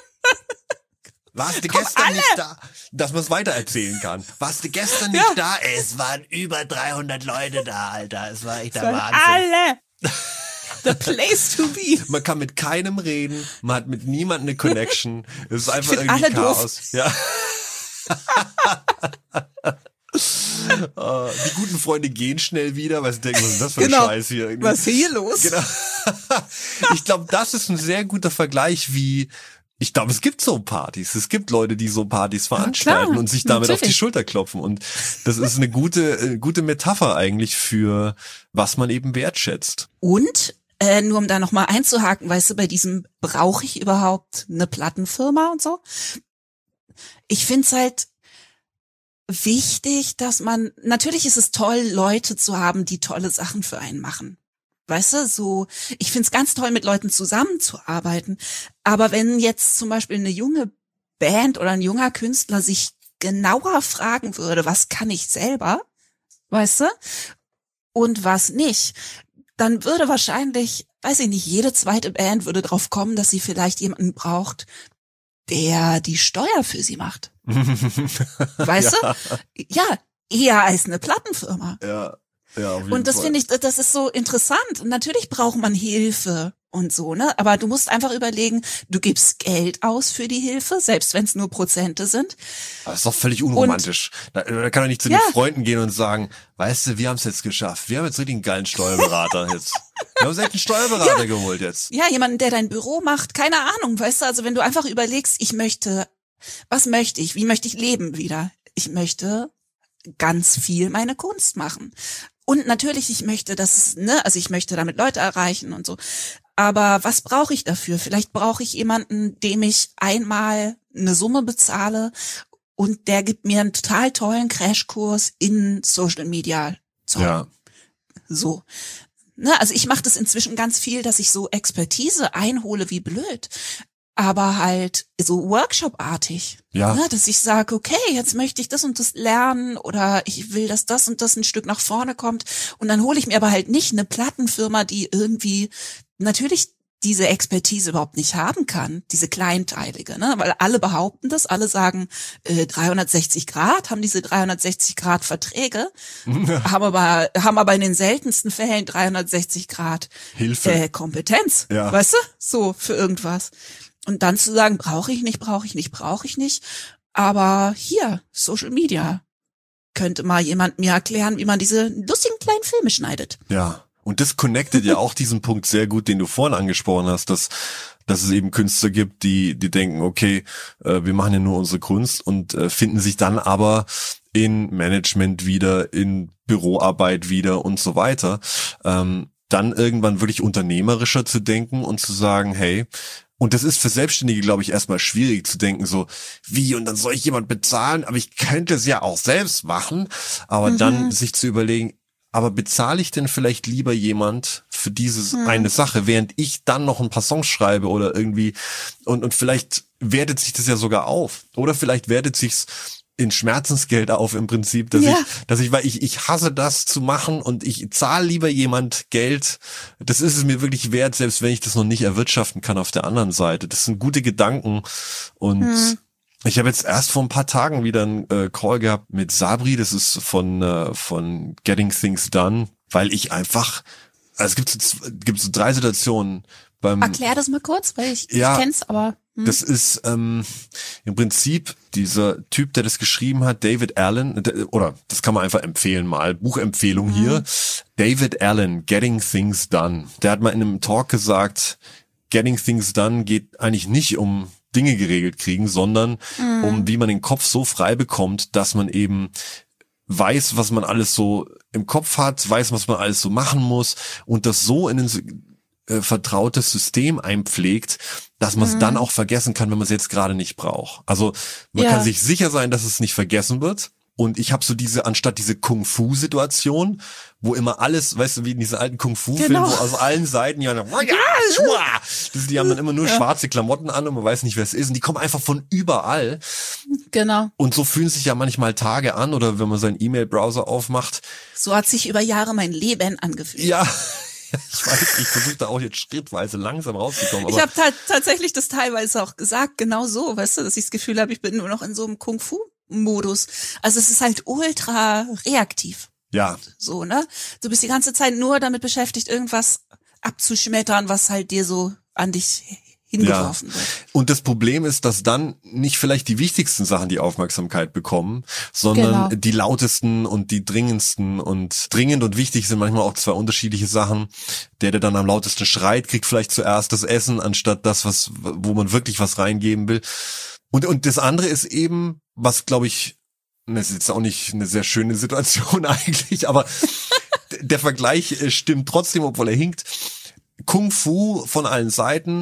Warst du gestern nicht da? Dass man es weitererzählen kann. Warst du gestern nicht da? Es waren über 300 Leute da, Alter. Es war echt der Wahnsinn. Alle! The place to be. Man kann mit keinem reden, man hat mit niemandem eine Connection. Es ist einfach irgendwie alle Chaos. Ja. Die guten Freunde gehen schnell wieder, weil sie denken, was ist das für ein Scheiß hier? Irgendwie. Was ist hier los? Genau. Ich glaube, das ist ein sehr guter Vergleich, wie ich glaube, es gibt so Partys. Es gibt Leute, die so Partys veranstalten und sich damit auf die Schulter klopfen. Und das ist eine gute Metapher eigentlich für was man eben wertschätzt. Und nur um da nochmal einzuhaken, weißt du, bei diesem brauche ich überhaupt eine Plattenfirma und so? ich find's halt wichtig, dass natürlich ist es toll, Leute zu haben, die tolle Sachen für einen machen. Weißt du, so, ich find's ganz toll, mit Leuten zusammenzuarbeiten. Aber wenn jetzt zum Beispiel eine junge Band oder ein junger Künstler sich genauer fragen würde, was kann ich selber, weißt du, und was nicht, dann würde wahrscheinlich, weiß ich nicht, jede zweite Band würde drauf kommen, dass sie vielleicht jemanden braucht, der die Steuer für sie macht. Weißt du? Ja, eher als eine Plattenfirma. Ja, auf jeden Und das Fall. finde ich, das ist so interessant. Und natürlich braucht man Hilfe und so, ne? Aber du musst einfach überlegen, du gibst Geld aus für die Hilfe, selbst wenn es nur Prozente sind. Das ist doch völlig unromantisch. Da kann er nicht zu den Freunden gehen und sagen, weißt du, wir haben es jetzt geschafft. Wir haben jetzt richtig einen geilen Steuerberater jetzt. Wir haben uns echt einen Steuerberater geholt jetzt. Ja, jemanden, der dein Büro macht, keine Ahnung, weißt du? Also wenn du einfach überlegst, was möchte ich? Wie möchte ich leben wieder? Ich möchte ganz viel meine Kunst machen. Und natürlich, ich möchte ich möchte damit Leute erreichen und so. Aber was brauche ich dafür? Vielleicht brauche ich jemanden, dem ich einmal eine Summe bezahle und der gibt mir einen total tollen Crashkurs in Social Media. Ja. So. Ne, also ich mache das inzwischen ganz viel, dass ich so Expertise einhole wie blöd. Aber halt so Workshop-artig. Ja. Ne, dass ich sage, okay, jetzt möchte ich das und das lernen oder ich will, dass das und das ein Stück nach vorne kommt. Und dann hole ich mir aber halt nicht eine Plattenfirma, die irgendwie natürlich diese Expertise überhaupt nicht haben kann, diese kleinteilige, ne? Weil alle behaupten das, alle sagen 360 Grad, haben diese 360 Grad Verträge, haben aber in den seltensten Fällen 360 Grad Hilfe. Kompetenz, weißt du? So für irgendwas. Und dann zu sagen, brauche ich nicht. Aber hier, Social Media, könnte mal jemand mir erklären, wie man diese lustigen kleinen Filme schneidet. Ja. Und das connectet ja auch diesen Punkt sehr gut, den du vorhin angesprochen hast, dass es eben Künstler gibt, die denken, okay, wir machen ja nur unsere Kunst und finden sich dann aber in Management wieder, in Büroarbeit wieder und so weiter. Dann irgendwann wirklich unternehmerischer zu denken und zu sagen, hey, und das ist für Selbstständige, glaube ich, erstmal schwierig zu denken, so, wie, und dann soll ich jemand bezahlen, aber ich könnte es ja auch selbst machen, aber dann sich zu überlegen, aber bezahle ich denn vielleicht lieber jemand für diese eine Sache, während ich dann noch ein paar Songs schreibe oder irgendwie, und vielleicht wertet sich das ja sogar auf, oder vielleicht wertet sich's in Schmerzensgeld auf im Prinzip, weil ich hasse das zu machen und ich zahle lieber jemand Geld. Das ist es mir wirklich wert, selbst wenn ich das noch nicht erwirtschaften kann auf der anderen Seite. Das sind gute Gedanken und ich habe jetzt erst vor ein paar Tagen wieder einen Call gehabt mit Sabri, das ist von Getting Things Done, weil ich einfach, also es gibt so 3 Situationen beim. Erklär das mal kurz, weil ich kenn's, aber. Das ist im Prinzip dieser Typ, der das geschrieben hat, David Allen, oder das kann man einfach empfehlen mal, Buchempfehlung hier, David Allen, Getting Things Done. Der hat mal in einem Talk gesagt, Getting Things Done geht eigentlich nicht um Dinge geregelt kriegen, sondern um wie man den Kopf so frei bekommt, dass man eben weiß, was man alles so im Kopf hat, weiß, was man alles so machen muss und das so in ein vertrautes System einpflegt, dass man es dann auch vergessen kann, wenn man es jetzt gerade nicht braucht. Also man kann sich sicher sein, dass es nicht vergessen wird. Und ich habe so anstatt diese Kung-Fu-Situation, wo immer alles, weißt du, wie in diesen alten Kung-Fu-Filmen, wo aus allen Seiten die haben dann immer nur schwarze Klamotten an und man weiß nicht, wer es ist. Und die kommen einfach von überall. Genau. Und so fühlen sich ja manchmal Tage an oder wenn man seinen E-Mail-Browser aufmacht. So hat sich über Jahre mein Leben angefühlt. Ja. Ich weiß, ich versuche da auch jetzt schrittweise langsam rauszukommen. Ich habe tatsächlich das teilweise auch gesagt, genau so, weißt du, dass ich das Gefühl habe, ich bin nur noch in so einem Kung-Fu-Modus. Also es ist halt ultra reaktiv. Ja. So, ne? Du bist die ganze Zeit nur damit beschäftigt, irgendwas abzuschmettern, was halt dir so an dich hingeworfen wird. Und das Problem ist, dass dann nicht vielleicht die wichtigsten Sachen die Aufmerksamkeit bekommen, sondern die lautesten und die dringendsten, und dringend und wichtig sind manchmal auch 2 unterschiedliche Sachen. Der dann am lautesten schreit, kriegt vielleicht zuerst das Essen, anstatt das, wo man wirklich was reingeben will. Und das andere ist eben, was glaube ich, das ist jetzt auch nicht eine sehr schöne Situation eigentlich, aber der Vergleich stimmt trotzdem, obwohl er hinkt. Kung Fu von allen Seiten,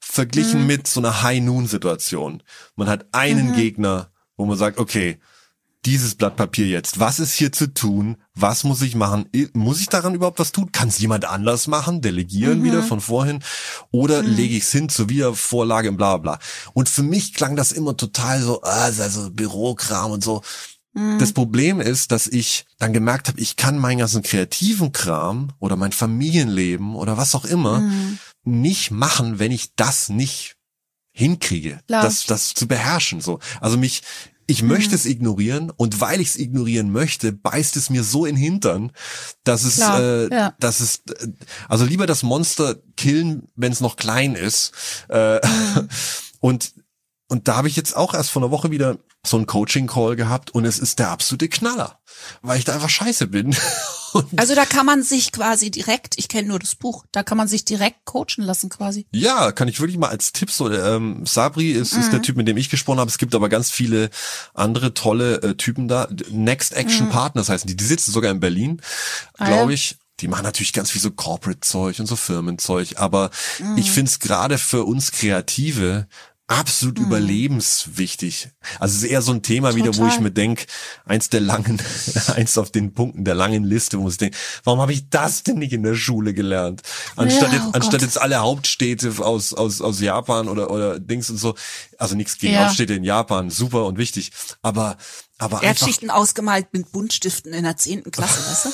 verglichen mit so einer High-Noon-Situation. Man hat einen Gegner, wo man sagt, okay, dieses Blatt Papier jetzt, was ist hier zu tun? Was muss ich machen? Muss ich daran überhaupt was tun? Kann es jemand anders machen? Delegieren wieder von vorhin? Oder lege ich es hin zur Wiedervorlage und bla bla. Und für mich klang das immer total so, also Bürokram und so. Das Problem ist, dass ich dann gemerkt habe, ich kann meinen ganzen kreativen Kram oder mein Familienleben oder was auch immer nicht machen, wenn ich das nicht hinkriege, das zu beherrschen. So, also ich möchte es ignorieren und weil ich es ignorieren möchte, beißt es mir so in den Hintern, dass es, also lieber das Monster killen, wenn es noch klein ist. Und da habe ich jetzt auch erst vor einer Woche wieder so einen Coaching-Call gehabt und es ist der absolute Knaller, weil ich da einfach scheiße bin. Also da kann man sich quasi direkt, ich kenne nur das Buch, da kann man sich direkt coachen lassen quasi. Ja, kann ich wirklich mal als Tipp so, Sabri ist der Typ, mit dem ich gesprochen habe. Es gibt aber ganz viele andere tolle Typen da. Next Action Partners heißen die sitzen sogar in Berlin, glaube ich. Die machen natürlich ganz viel so Corporate-Zeug und so Firmenzeug, aber ich finde es gerade für uns Kreative absolut überlebenswichtig. Also es ist eher so ein Thema wieder, wo ich mir denke, eins auf den Punkten der langen Liste, wo ich denke, warum habe ich das denn nicht in der Schule gelernt? Anstatt jetzt alle Hauptstädte aus Japan oder Dings und so, also nichts gegen Hauptstädte in Japan, super und wichtig, aber Erdschichten ausgemalt mit Buntstiften in der 10. Klasse, weißt du?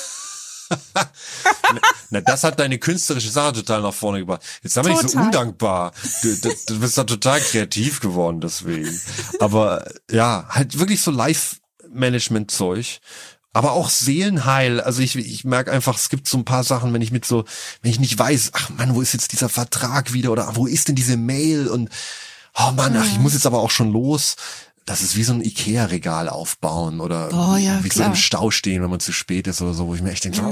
Na, das hat deine künstlerische Sache total nach vorne gebracht. Jetzt haben wir nicht so undankbar. Du bist da total kreativ geworden deswegen. Aber ja, halt wirklich so Life-Management-Zeug. Aber auch Seelenheil. Also ich merke einfach, es gibt so ein paar Sachen, wenn ich nicht weiß, ach Mann, wo ist jetzt dieser Vertrag wieder oder wo ist denn diese Mail und oh Mann, ich muss jetzt aber auch schon los. Das ist wie so ein Ikea-Regal aufbauen oder wie so im Stau stehen, wenn man zu spät ist oder so, wo ich mir echt denke,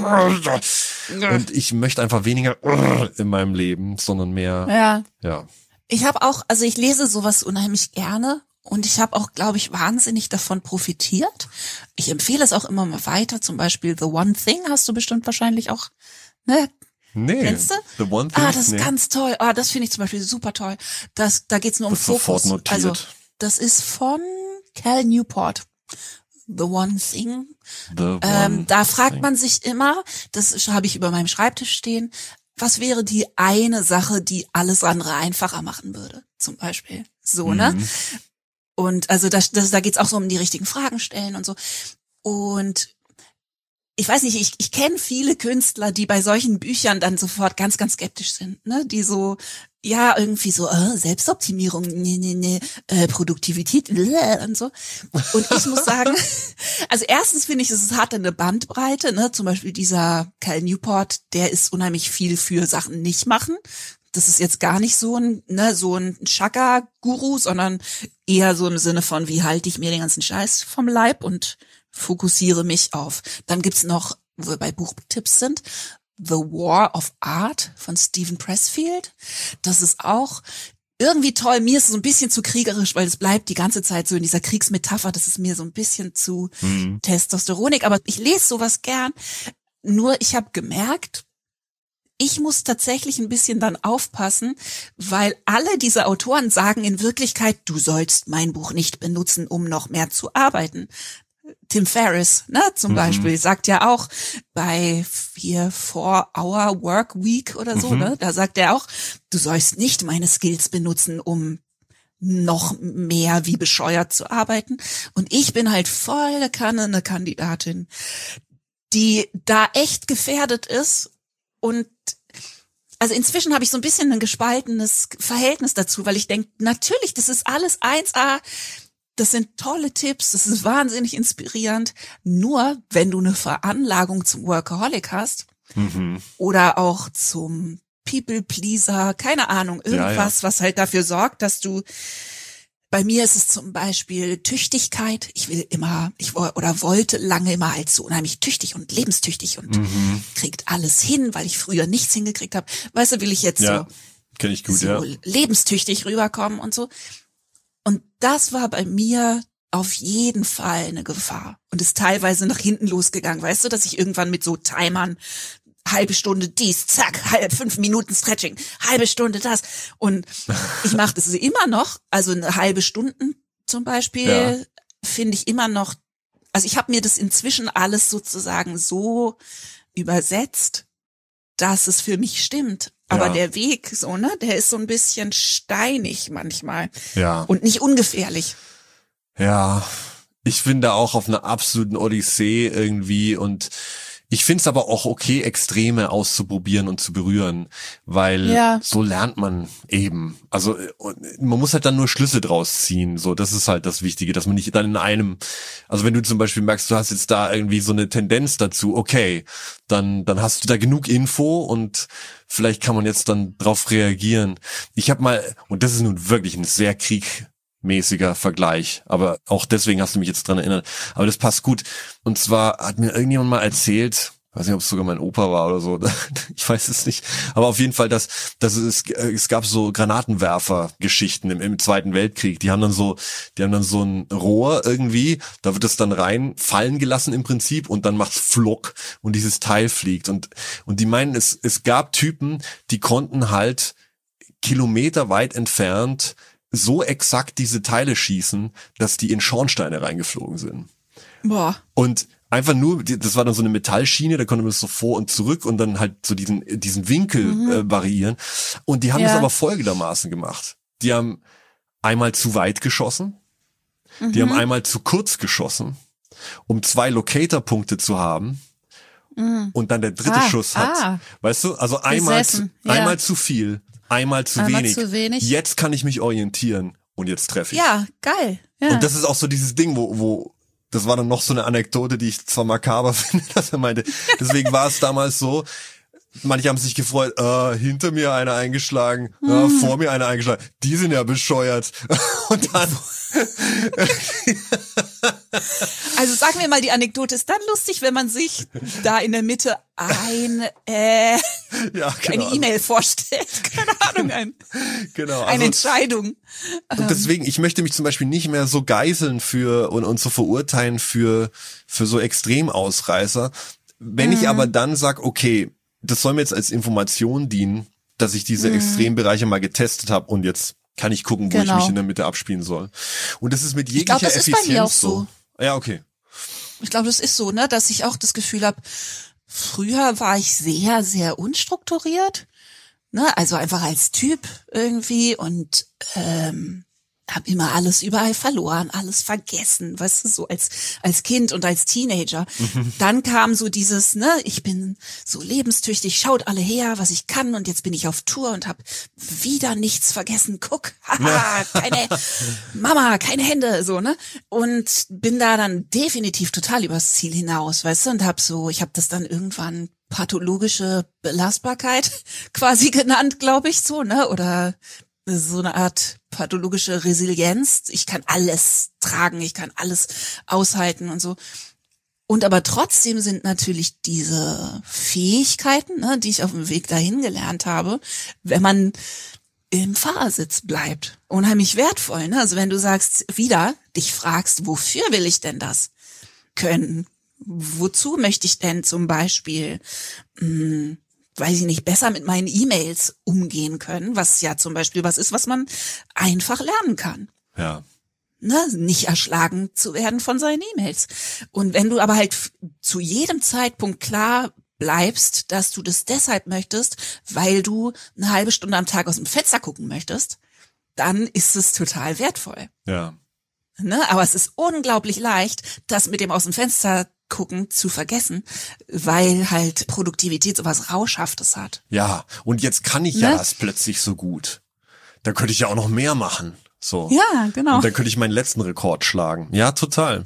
und ich möchte einfach weniger in meinem Leben, sondern mehr, ja. Ich habe auch, also ich lese sowas unheimlich gerne und ich habe auch, glaube ich, wahnsinnig davon profitiert. Ich empfehle es auch immer mal weiter, zum Beispiel The One Thing hast du bestimmt wahrscheinlich auch, ne? Nee, kennst du? The One Thing? Das ist ganz toll. Das finde ich zum Beispiel super toll. Da geht's nur um Fokus. Sofort notiert. Also, das ist von Cal Newport. The One Thing. Da fragt man sich immer, das habe ich über meinem Schreibtisch stehen, was wäre die eine Sache, die alles andere einfacher machen würde? Zum Beispiel. So, ne? Und also da geht's auch so um die richtigen Fragen stellen und so. Und ich weiß nicht, ich kenne viele Künstler, die bei solchen Büchern dann sofort ganz, ganz skeptisch sind, ne? Die so, ja, irgendwie so, Selbstoptimierung, nee, Produktivität, und so. Und ich muss sagen, also erstens finde ich, es hat eine Bandbreite, ne? Zum Beispiel dieser Cal Newport, der ist unheimlich viel für Sachen nicht machen. Das ist jetzt gar nicht so ein Chakra-Guru, sondern eher so im Sinne von, wie halte ich mir den ganzen Scheiß vom Leib und fokussiere mich auf. Dann gibt's noch, wo wir bei Buchtipps sind, The War of Art von Stephen Pressfield. Das ist auch irgendwie toll. Mir ist es so ein bisschen zu kriegerisch, weil es bleibt die ganze Zeit so in dieser Kriegsmetapher. Das ist mir so ein bisschen zu testosteronik. Aber ich lese sowas gern. Nur ich habe gemerkt, ich muss tatsächlich ein bisschen dann aufpassen, weil alle diese Autoren sagen in Wirklichkeit, du sollst mein Buch nicht benutzen, um noch mehr zu arbeiten. Tim Ferriss, ne, zum Beispiel, sagt ja auch bei 4-Hour Work Week oder so, ne, da sagt er auch, du sollst nicht meine Skills benutzen, um noch mehr wie bescheuert zu arbeiten. Und ich bin halt volle Kanne eine Kandidatin, die da echt gefährdet ist. Und also inzwischen habe ich so ein bisschen ein gespaltenes Verhältnis dazu, weil ich denke, natürlich, das ist alles 1A, das sind tolle Tipps, das ist wahnsinnig inspirierend. Nur wenn du eine Veranlagung zum Workaholic hast oder auch zum People-Pleaser, keine Ahnung, irgendwas, was halt dafür sorgt, dass du, bei mir ist es zum Beispiel Tüchtigkeit. Ich wollte lange immer halt so unheimlich tüchtig und lebenstüchtig und kriegt alles hin, weil ich früher nichts hingekriegt habe. Weißt du, will ich jetzt kenn ich gut, so lebenstüchtig rüberkommen und so. Und das war bei mir auf jeden Fall eine Gefahr und ist teilweise nach hinten losgegangen. Weißt du, dass ich irgendwann mit so Timern halbe Stunde dies, zack, 5 Minuten Stretching, halbe Stunde das. Und ich mache das immer noch, also eine halbe Stunde zum Beispiel, finde ich immer noch, also ich habe mir das inzwischen alles sozusagen so übersetzt, dass es für mich stimmt. Aber der Weg, so, ne, der ist so ein bisschen steinig manchmal. Ja. Und nicht ungefährlich. Ja, ich bin da auch auf einer absoluten Odyssee irgendwie und ich finde es aber auch okay, Extreme auszuprobieren und zu berühren, weil so lernt man eben. Also man muss halt dann nur Schlüsse draus ziehen, so, das ist halt das Wichtige, dass man nicht dann in einem, also wenn du zum Beispiel merkst, du hast jetzt da irgendwie so eine Tendenz dazu, okay, dann hast du da genug Info und vielleicht kann man jetzt dann drauf reagieren. Ich habe mal, und das ist nun wirklich ein sehr kriegmäßiger Vergleich, aber auch deswegen hast du mich jetzt dran erinnert, aber das passt gut. Und zwar hat mir irgendjemand mal erzählt, weiß nicht, ob es sogar mein Opa war oder so, ich weiß es nicht, aber auf jeden Fall, dass es gab so Granatenwerfer-Geschichten im Zweiten Weltkrieg, die haben dann so ein Rohr irgendwie, da wird es dann rein fallen gelassen im Prinzip und dann macht's Fluck und dieses Teil fliegt und die meinen, es gab Typen, die konnten halt kilometerweit entfernt so exakt diese Teile schießen, dass die in Schornsteine reingeflogen sind. Boah. Und einfach nur, das war dann so eine Metallschiene, da konnte man das so vor und zurück und dann halt so diesen Winkel variieren. Und die haben das aber folgendermaßen gemacht. Die haben einmal zu weit geschossen, die haben einmal zu kurz geschossen, um 2 Locator-Punkte zu haben. Und dann der dritte Schuss hat, weißt du, also einmal zu viel, einmal zu wenig. Jetzt kann ich mich orientieren und jetzt treffe ich. Ja, geil. Ja. Und das ist auch so dieses Ding, wo das war dann noch so eine Anekdote, die ich zwar makaber finde, dass er meinte, deswegen war es damals so, manche haben sich gefreut, hinter mir einer eingeschlagen, vor mir einer eingeschlagen, die sind ja bescheuert. Und dann also sagen wir mal, die Anekdote ist dann lustig, wenn man sich da in der Mitte eine E-Mail vorstellt. Keine Ahnung, eine Entscheidung. Und deswegen, ich möchte mich zum Beispiel nicht mehr so geißeln und so verurteilen für so Extremausreißer. Wenn ich aber dann sag, okay, das soll mir jetzt als Information dienen, dass ich diese Extrembereiche mal getestet habe und jetzt kann ich gucken, wo ich mich in der Mitte abspielen soll. Und das ist mit jeglicher Effizienz ist bei mir auch so. Ja, okay. Ich glaube, das ist so, ne, dass ich auch das Gefühl habe, früher war ich sehr, sehr unstrukturiert, ne, also einfach als Typ irgendwie und habe immer alles überall verloren, alles vergessen, weißt du, so als Kind und als Teenager. Dann kam so dieses, ne, ich bin so lebenstüchtig, schaut alle her, was ich kann und jetzt bin ich auf Tour und habe wieder nichts vergessen. Guck, haha, keine Hände, so, ne? Und bin da dann definitiv total übers Ziel hinaus, weißt du, und ich habe das dann irgendwann pathologische Belastbarkeit quasi genannt, glaube ich, so, ne, oder so eine Art pathologische Resilienz. Ich kann alles tragen, ich kann alles aushalten und so. Und aber trotzdem sind natürlich diese Fähigkeiten, ne, die ich auf dem Weg dahin gelernt habe, wenn man im Fahrersitz bleibt, unheimlich wertvoll. Ne? Also wenn du sagst, dich fragst, wofür will ich denn das können? Wozu möchte ich denn zum Beispiel weiß ich nicht, besser mit meinen E-Mails umgehen können, was ja zum Beispiel was ist, was man einfach lernen kann. Ja. Ne, nicht erschlagen zu werden von seinen E-Mails. Und wenn du aber halt zu jedem Zeitpunkt klar bleibst, dass du das deshalb möchtest, weil du eine halbe Stunde am Tag aus dem Fenster gucken möchtest, dann ist es total wertvoll. Ja. Ne, aber es ist unglaublich leicht, das mit dem aus dem Fenster gucken zu vergessen, weil halt Produktivität sowas Rauschhaftes hat. Ja, und jetzt kann ich ja das plötzlich so gut. Da könnte ich ja auch noch mehr machen. So. Ja, genau. Und dann könnte ich meinen letzten Rekord schlagen. Ja, total.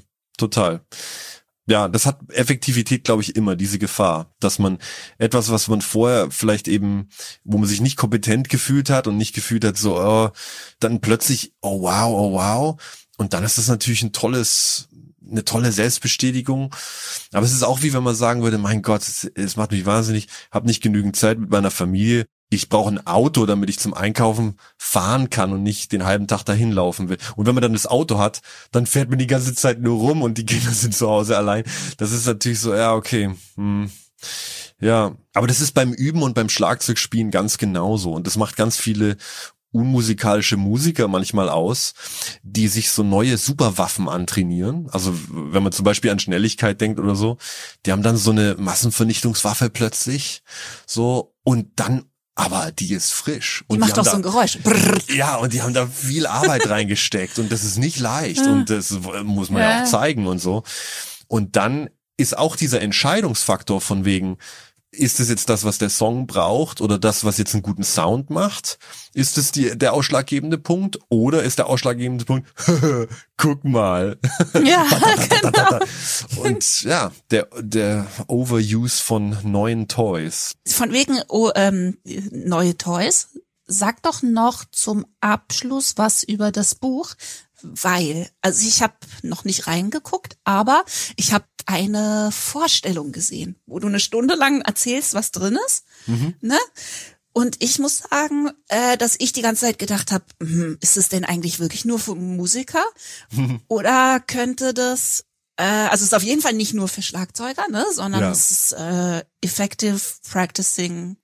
Ja, das hat Effektivität, glaube ich, immer, diese Gefahr, dass man etwas, was man vorher vielleicht eben, wo man sich nicht kompetent gefühlt hat und nicht gefühlt hat, so, dann plötzlich, oh wow. Und dann ist das natürlich eine tolle Selbstbestätigung. Aber es ist auch wie wenn man sagen würde, mein Gott, es macht mich wahnsinnig, habe nicht genügend Zeit mit meiner Familie. Ich brauche ein Auto, damit ich zum Einkaufen fahren kann und nicht den halben Tag dahin laufen will. Und wenn man dann das Auto hat, dann fährt man die ganze Zeit nur rum und die Kinder sind zu Hause allein. Das ist natürlich so, ja, okay. Ja, aber das ist beim Üben und beim Schlagzeugspielen ganz genauso. Und das macht ganz viele unmusikalische Musiker manchmal aus, die sich so neue Superwaffen antrainieren. Also wenn man zum Beispiel an Schnelligkeit denkt oder so, die haben dann so eine Massenvernichtungswaffe plötzlich, so, und dann, aber die ist frisch. Und die macht doch so ein Geräusch. Brrr. Ja, und die haben da viel Arbeit reingesteckt und das ist nicht leicht und das muss man ja auch zeigen und so. Und dann ist auch dieser Entscheidungsfaktor von wegen, ist es jetzt das, was der Song braucht oder das, was jetzt einen guten Sound macht? Ist es der ausschlaggebende Punkt oder ist der ausschlaggebende Punkt, guck mal. Ja, genau. Und ja, der Overuse von neuen Toys. Von wegen neue Toys. Sag doch noch zum Abschluss was über das Buch, weil, also ich habe noch nicht reingeguckt, aber ich habe eine Vorstellung gesehen, wo du eine Stunde lang erzählst, was drin ist, ne? Und ich muss sagen, dass ich die ganze Zeit gedacht habe, ist es denn eigentlich wirklich nur für Musiker? Oder könnte das, also es ist auf jeden Fall nicht nur für Schlagzeuger, ne, sondern es ist Effective Practicing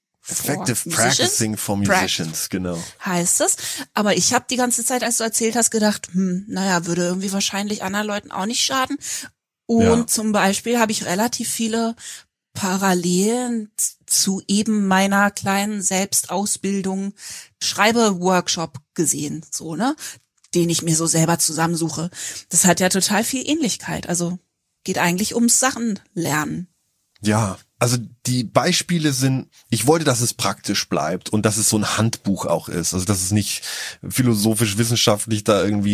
for Musicians, genau. Heißt es. Aber ich habe die ganze Zeit, als du erzählt hast, gedacht, naja, würde irgendwie wahrscheinlich anderen Leuten auch nicht schaden. Und zum Beispiel habe ich relativ viele Parallelen zu eben meiner kleinen Selbstausbildung, Schreibe-Workshop gesehen, so, ne, den ich mir so selber zusammensuche. Das hat ja total viel Ähnlichkeit. Also geht eigentlich ums Sachen lernen. Ja, also die Beispiele sind, ich wollte, dass es praktisch bleibt und dass es so ein Handbuch auch ist. Also dass es nicht philosophisch-wissenschaftlich da irgendwie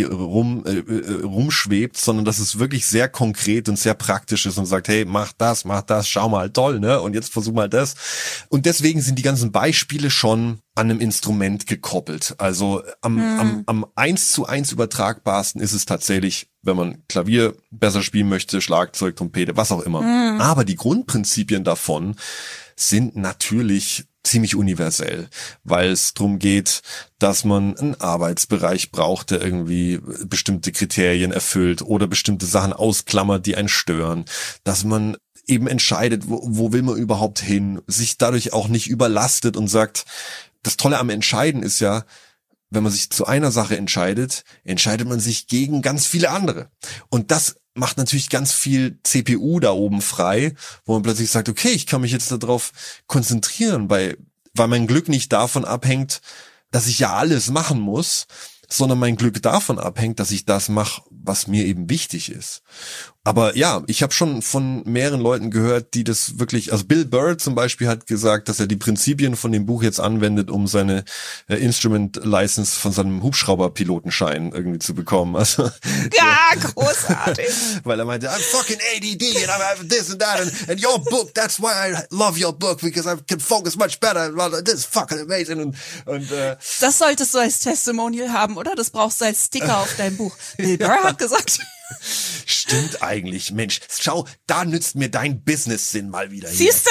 rumschwebt, sondern dass es wirklich sehr konkret und sehr praktisch ist und sagt, hey, mach das, schau mal, toll, ne? Und jetzt versuch mal das. Und deswegen sind die ganzen Beispiele schon an einem Instrument gekoppelt. Also am 1:1 übertragbarsten ist es tatsächlich, wenn man Klavier besser spielen möchte, Schlagzeug, Trompete, was auch immer. Aber die Grundprinzipien davon sind natürlich ziemlich universell, weil es darum geht, dass man einen Arbeitsbereich braucht, der irgendwie bestimmte Kriterien erfüllt oder bestimmte Sachen ausklammert, die einen stören, dass man eben entscheidet, wo will man überhaupt hin, sich dadurch auch nicht überlastet und sagt, das Tolle am Entscheiden ist ja, wenn man sich zu einer Sache entscheidet man sich gegen ganz viele andere. Und das macht natürlich ganz viel CPU da oben frei, wo man plötzlich sagt, okay, ich kann mich jetzt darauf konzentrieren, weil mein Glück nicht davon abhängt, dass ich ja alles machen muss, sondern mein Glück davon abhängt, dass ich das mache, was mir eben wichtig ist. Aber ja, ich habe schon von mehreren Leuten gehört, die das wirklich, also Bill Burr zum Beispiel hat gesagt, dass er die Prinzipien von dem Buch jetzt anwendet, um seine Instrument License von seinem Hubschrauberpilotenschein irgendwie zu bekommen. Also ja, großartig. Weil er meinte, I'm fucking ADD and I have this and that and your book, that's why I love your book, because I can focus much better. This is fucking amazing. Und das solltest du als Testimonial haben, oder? Das brauchst du als Sticker auf deinem Buch. Bill Burr hat gesagt. Stimmt eigentlich. Mensch, schau, da nützt mir dein Business-Sinn mal wieder. Siehst du?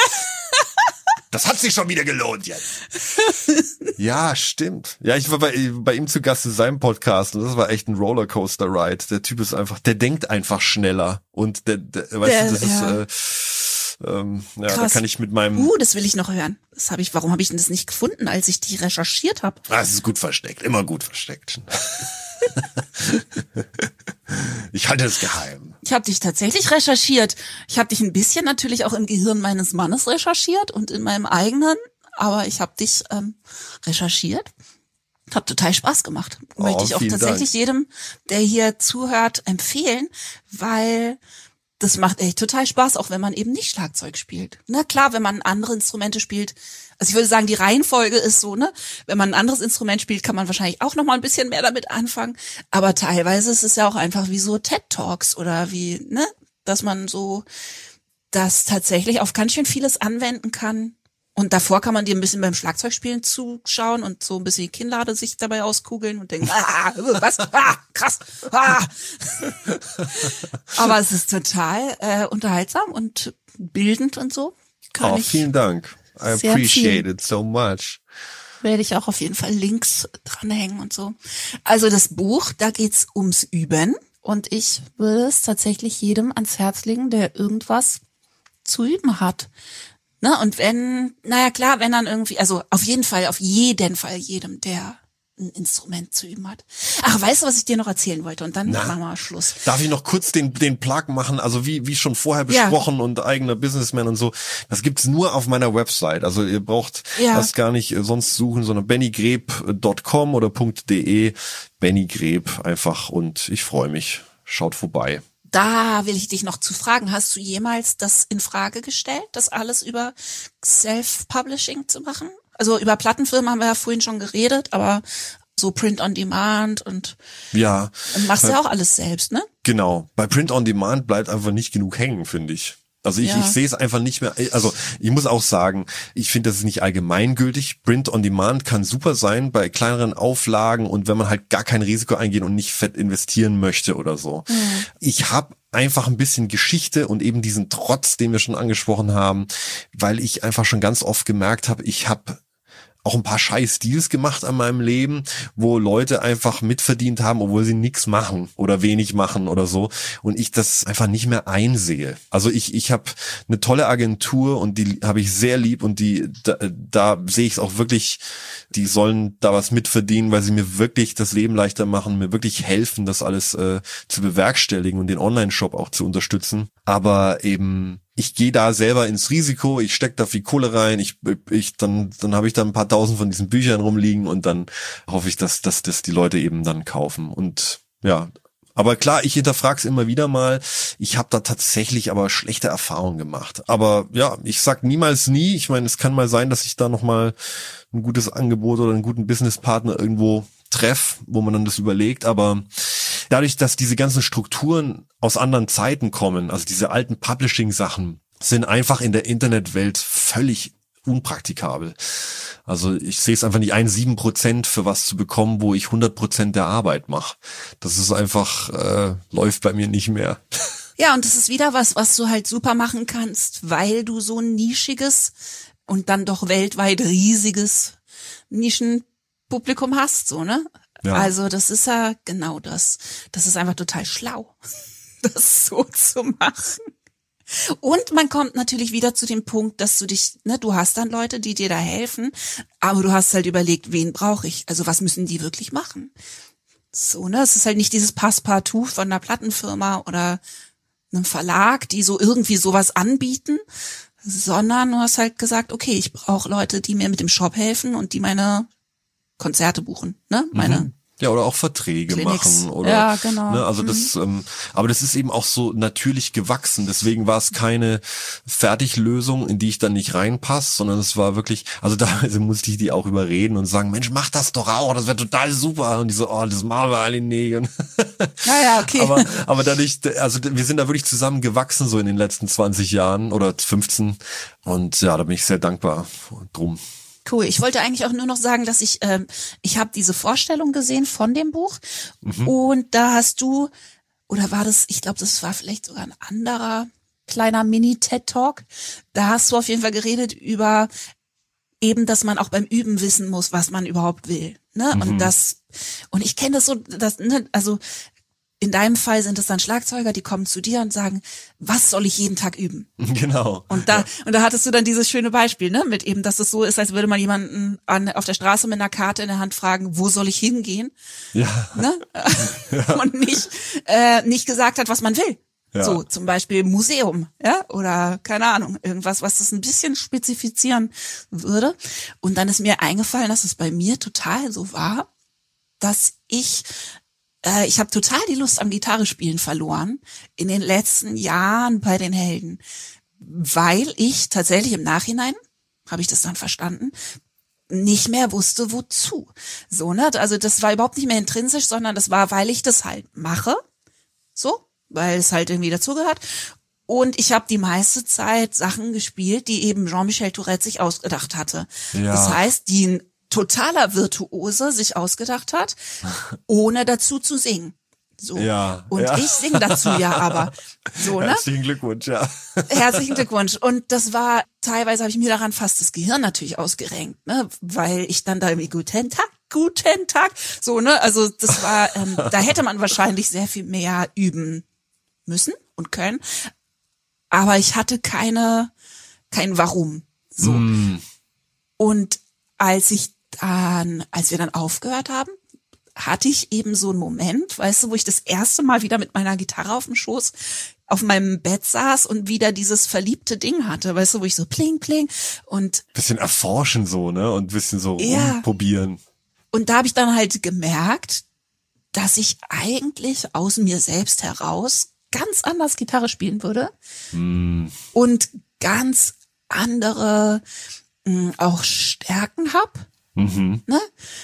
Das hat sich schon wieder gelohnt jetzt. Ja, stimmt. Ja, ich war bei ihm zu Gast in seinem Podcast und das war echt ein Rollercoaster-Ride. Der Typ ist einfach, der denkt einfach schneller und der weißt du, das ist, da kann ich mit meinem... das will ich noch hören. Warum habe ich denn das nicht gefunden, als ich die recherchiert habe? Es ist gut versteckt, immer gut versteckt. Ich halte es geheim. Ich habe dich tatsächlich recherchiert. Ich habe dich ein bisschen natürlich auch im Gehirn meines Mannes recherchiert und in meinem eigenen, aber ich habe dich recherchiert. Hat total Spaß gemacht. Möchte ich auch tatsächlich jedem, der hier zuhört, empfehlen, weil das macht echt total Spaß, auch wenn man eben nicht Schlagzeug spielt. Na klar, wenn man andere Instrumente spielt, also ich würde sagen, die Reihenfolge ist so, ne? Wenn man ein anderes Instrument spielt, kann man wahrscheinlich auch noch mal ein bisschen mehr damit anfangen. Aber teilweise ist es ja auch einfach wie so TED-Talks oder wie, ne? Dass man so das tatsächlich auf ganz schön vieles anwenden kann. Und davor kann man dir ein bisschen beim Schlagzeugspielen zuschauen und so ein bisschen die Kinnlade sich dabei auskugeln und denken, was? Krass. Aber es ist total unterhaltsam und bildend und so. Vielen Dank. I appreciate it so much. Werde ich auch auf jeden Fall Links dranhängen und so. Also das Buch, da geht's ums Üben und ich würde es tatsächlich jedem ans Herz legen, der irgendwas zu üben hat. Ne? Und wenn, naja klar, wenn dann irgendwie, also auf jeden Fall jedem, der ein Instrument zu üben hat. Ach, weißt du, was ich dir noch erzählen wollte? Und dann machen wir Schluss. Darf ich noch kurz den Plug machen? Also wie schon vorher besprochen und eigener Businessman und so. Das gibt's nur auf meiner Website. Also ihr braucht das gar nicht sonst suchen, sondern bennygreb.com oder .de. Benny Greb einfach, und ich freue mich. Schaut vorbei. Da will ich dich noch zu fragen, hast du jemals das in Frage gestellt, das alles über Self-Publishing zu machen? Also über Plattenfirmen haben wir ja vorhin schon geredet, aber so Print on Demand und machst ja auch alles selbst, ne? Genau. Bei Print on Demand bleibt einfach nicht genug hängen, finde ich. Also ich sehe es einfach nicht mehr. Also ich muss auch sagen, ich finde, das ist nicht allgemeingültig. Print on Demand kann super sein bei kleineren Auflagen und wenn man halt gar kein Risiko eingehen und nicht fett investieren möchte oder so. Mhm. Ich habe einfach ein bisschen Geschichte und eben diesen Trotz, den wir schon angesprochen haben, weil ich einfach schon ganz oft gemerkt habe, ich habe auch ein paar scheiß Deals gemacht an meinem Leben, wo Leute einfach mitverdient haben, obwohl sie nichts machen oder wenig machen oder so, und ich das einfach nicht mehr einsehe. Also ich habe eine tolle Agentur und die habe ich sehr lieb und da sehe ich es auch wirklich, die sollen da was mitverdienen, weil sie mir wirklich das Leben leichter machen, mir wirklich helfen, das alles zu bewerkstelligen und den Online-Shop auch zu unterstützen. Aber eben ich gehe da selber ins Risiko, ich stecke da viel Kohle rein, dann habe ich da ein paar tausend von diesen Büchern rumliegen und dann hoffe ich, dass die Leute eben dann kaufen. Und ja, aber klar, ich hinterfrage es immer wieder mal. Ich habe da tatsächlich aber schlechte Erfahrungen gemacht. Aber ja, ich sag niemals nie. Ich meine, es kann mal sein, dass ich da nochmal ein gutes Angebot oder einen guten Businesspartner irgendwo treffe, wo man dann das überlegt, aber dadurch, dass diese ganzen Strukturen aus anderen Zeiten kommen, also diese alten Publishing-Sachen, sind einfach in der Internetwelt völlig unpraktikabel. Also ich sehe es einfach nicht ein, 7% für was zu bekommen, wo ich 100% der Arbeit mache. Das ist einfach, läuft bei mir nicht mehr. Ja, und das ist wieder was du halt super machen kannst, weil du so ein nischiges und dann doch weltweit riesiges Nischenpublikum hast, so, ne? Ja. Also das ist ja genau das. Das ist einfach total schlau, das so zu machen. Und man kommt natürlich wieder zu dem Punkt, dass du dich, ne, du hast dann Leute, die dir da helfen, aber du hast halt überlegt, wen brauche ich? Also was müssen die wirklich machen? So, ne, es ist halt nicht dieses Passepartout von einer Plattenfirma oder einem Verlag, die so irgendwie sowas anbieten, sondern du hast halt gesagt, okay, ich brauche Leute, die mir mit dem Shop helfen und die meine Konzerte buchen, ne? Ja, oder auch Verträge machen oder, ja, genau. Ne, also das, aber das ist eben auch so natürlich gewachsen. Deswegen war es keine Fertiglösung, in die ich dann nicht reinpasse, sondern es war wirklich, also da musste ich die auch überreden und sagen, Mensch, mach das doch auch, das wäre total super. Und die so, oh, das machen wir alle nicht. Ja, okay. Aber dadurch, also wir sind da wirklich zusammen gewachsen so in den letzten 20 Jahren oder 15 und ja, da bin ich sehr dankbar drum. Cool. Ich wollte eigentlich auch nur noch sagen, dass ich habe diese Vorstellung gesehen von dem Buch und da hast du, oder war das, ich glaube, das war vielleicht sogar ein anderer kleiner Mini-TED-Talk, da hast du auf jeden Fall geredet über eben, dass man auch beim Üben wissen muss, was man überhaupt will, ne? Und ich kenne das so, ne, also in deinem Fall sind es dann Schlagzeuger, die kommen zu dir und sagen, was soll ich jeden Tag üben? Genau. Und da hattest du dann dieses schöne Beispiel, ne, mit eben, dass es so ist, als würde man jemanden auf der Straße mit einer Karte in der Hand fragen, wo soll ich hingehen? Ja. Ne? Ja. Und nicht gesagt hat, was man will. Ja. So, zum Beispiel Museum, ja, oder keine Ahnung, irgendwas, was das ein bisschen spezifizieren würde. Und dann ist mir eingefallen, dass es bei mir total so war, dass ich habe total die Lust am Gitarrespielen verloren in den letzten Jahren bei den Helden, weil ich tatsächlich im Nachhinein, habe ich das dann verstanden, nicht mehr wusste, wozu. So, ne? Also das war überhaupt nicht mehr intrinsisch, sondern das war, weil ich das halt mache, so, weil es halt irgendwie dazugehört. Und ich habe die meiste Zeit Sachen gespielt, die eben Jean-Michel Tourette sich ausgedacht hatte. Ja. Das heißt, die ein totaler Virtuose sich ausgedacht hat, ohne dazu zu singen. So. Ja, und ich singe dazu ja aber. So, ne? Herzlichen Glückwunsch, ja. Herzlichen Glückwunsch. Und das war, teilweise habe ich mir daran fast das Gehirn natürlich ausgerenkt, ne? Weil ich dann da irgendwie guten Tag, so, ne? Also das war, da hätte man wahrscheinlich sehr viel mehr üben müssen und können. Aber ich hatte kein Warum. So. Und als wir dann aufgehört haben, hatte ich eben so einen Moment, weißt du, wo ich das erste Mal wieder mit meiner Gitarre auf dem Schoß auf meinem Bett saß und wieder dieses verliebte Ding hatte, weißt du, wo ich so pling, pling und bisschen erforschen so, ne? Und bisschen so Ja. rumprobieren. Und da habe ich dann halt gemerkt, dass ich eigentlich aus mir selbst heraus ganz anders Gitarre spielen würde und ganz andere auch Stärken hab. Ne?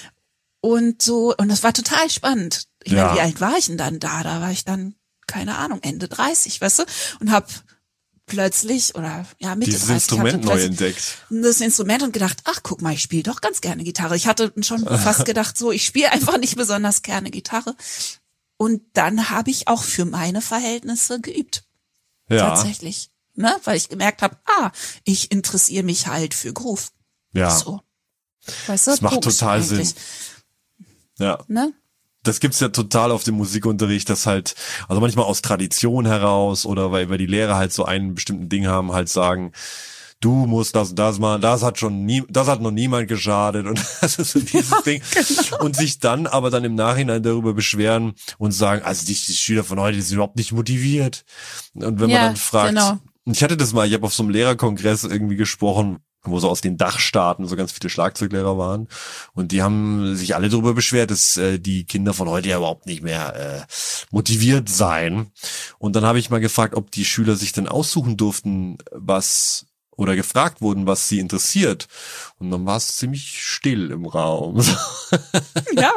Und so, und das war total spannend. Ich meine, wie alt war ich denn dann da? Da war ich dann, keine Ahnung, Ende 30, weißt du? Und hab plötzlich, oder ja, Mitte Dieses 30, Instrument neu entdeckt. das Instrument und gedacht, ach, guck mal, ich spiele doch ganz gerne Gitarre. Ich hatte schon fast gedacht, so, ich spiele einfach nicht besonders gerne Gitarre. Und dann habe ich auch für meine Verhältnisse geübt. Ja. Tatsächlich. Ne? Weil ich gemerkt habe, ich interessiere mich halt für Groove. Ja. So. Weißt du, Das macht Bums total eigentlich. Sinn. Ja. Ne? Das gibt's ja total auf dem Musikunterricht, dass halt, also manchmal aus Tradition heraus oder weil die Lehrer halt so einen bestimmten Ding haben, halt sagen, du musst das und das machen, das hat noch niemand geschadet und das ist so dieses Ding. Genau. Und sich dann aber dann im Nachhinein darüber beschweren und sagen, also die Schüler von heute, die sind überhaupt nicht motiviert. Und wenn man dann fragt, und ich habe auf so einem Lehrerkongress irgendwie gesprochen, wo so aus den Dachstaaten so ganz viele Schlagzeuglehrer waren. Und die haben sich alle darüber beschwert, dass die Kinder von heute ja überhaupt nicht mehr motiviert seien. Und dann habe ich mal gefragt, ob die Schüler sich denn aussuchen durften, oder gefragt wurden, was sie interessiert. Und dann war es ziemlich still im Raum. Ja.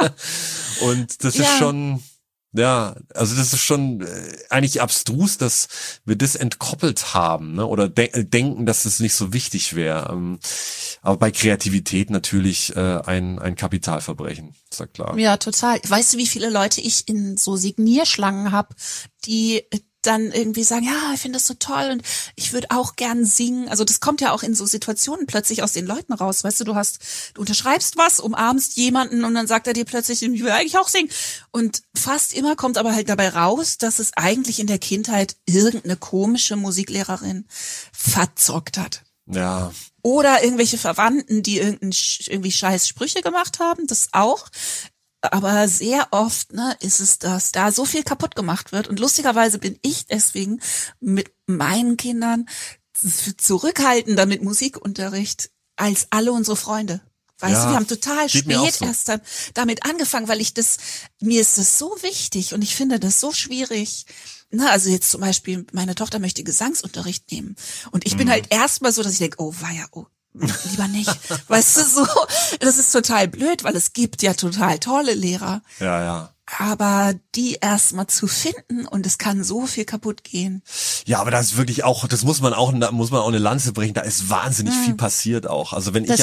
Und das ist schon... Ja, also das ist schon eigentlich abstrus, dass wir das entkoppelt haben, ne? Oder denken, dass es nicht so wichtig wäre. Aber bei Kreativität natürlich ein Kapitalverbrechen, ist ja klar. Ja, total. Weißt du, wie viele Leute ich in so Signierschlangen habe, die dann irgendwie sagen, ja, ich finde das so toll und ich würde auch gern singen. Also das kommt ja auch in so Situationen plötzlich aus den Leuten raus. Weißt du, du unterschreibst was, umarmst jemanden und dann sagt er dir plötzlich, ich will eigentlich auch singen. Und fast immer kommt aber halt dabei raus, dass es eigentlich in der Kindheit irgendeine komische Musiklehrerin verzockt hat. Ja. Oder irgendwelche Verwandten, die irgendwie scheiß Sprüche gemacht haben, das auch. Aber sehr oft, ne, ist es, dass da so viel kaputt gemacht wird. Und lustigerweise bin ich deswegen mit meinen Kindern zurückhaltender mit Musikunterricht als alle unsere Freunde. Weißt du, wir haben total spät erst dann damit angefangen, weil mir ist das so wichtig und ich finde das so schwierig. Na, also jetzt zum Beispiel, meine Tochter möchte Gesangsunterricht nehmen. Und ich bin halt erstmal so, dass ich denke, oh weia, oh, lieber nicht. Weißt du, so, das ist total blöd, weil es gibt ja total tolle Lehrer. Ja, ja. Aber die erstmal zu finden und es kann so viel kaputt gehen. Ja, aber das ist wirklich auch, da muss man auch eine Lanze brechen, da ist wahnsinnig viel passiert auch. Also wenn ich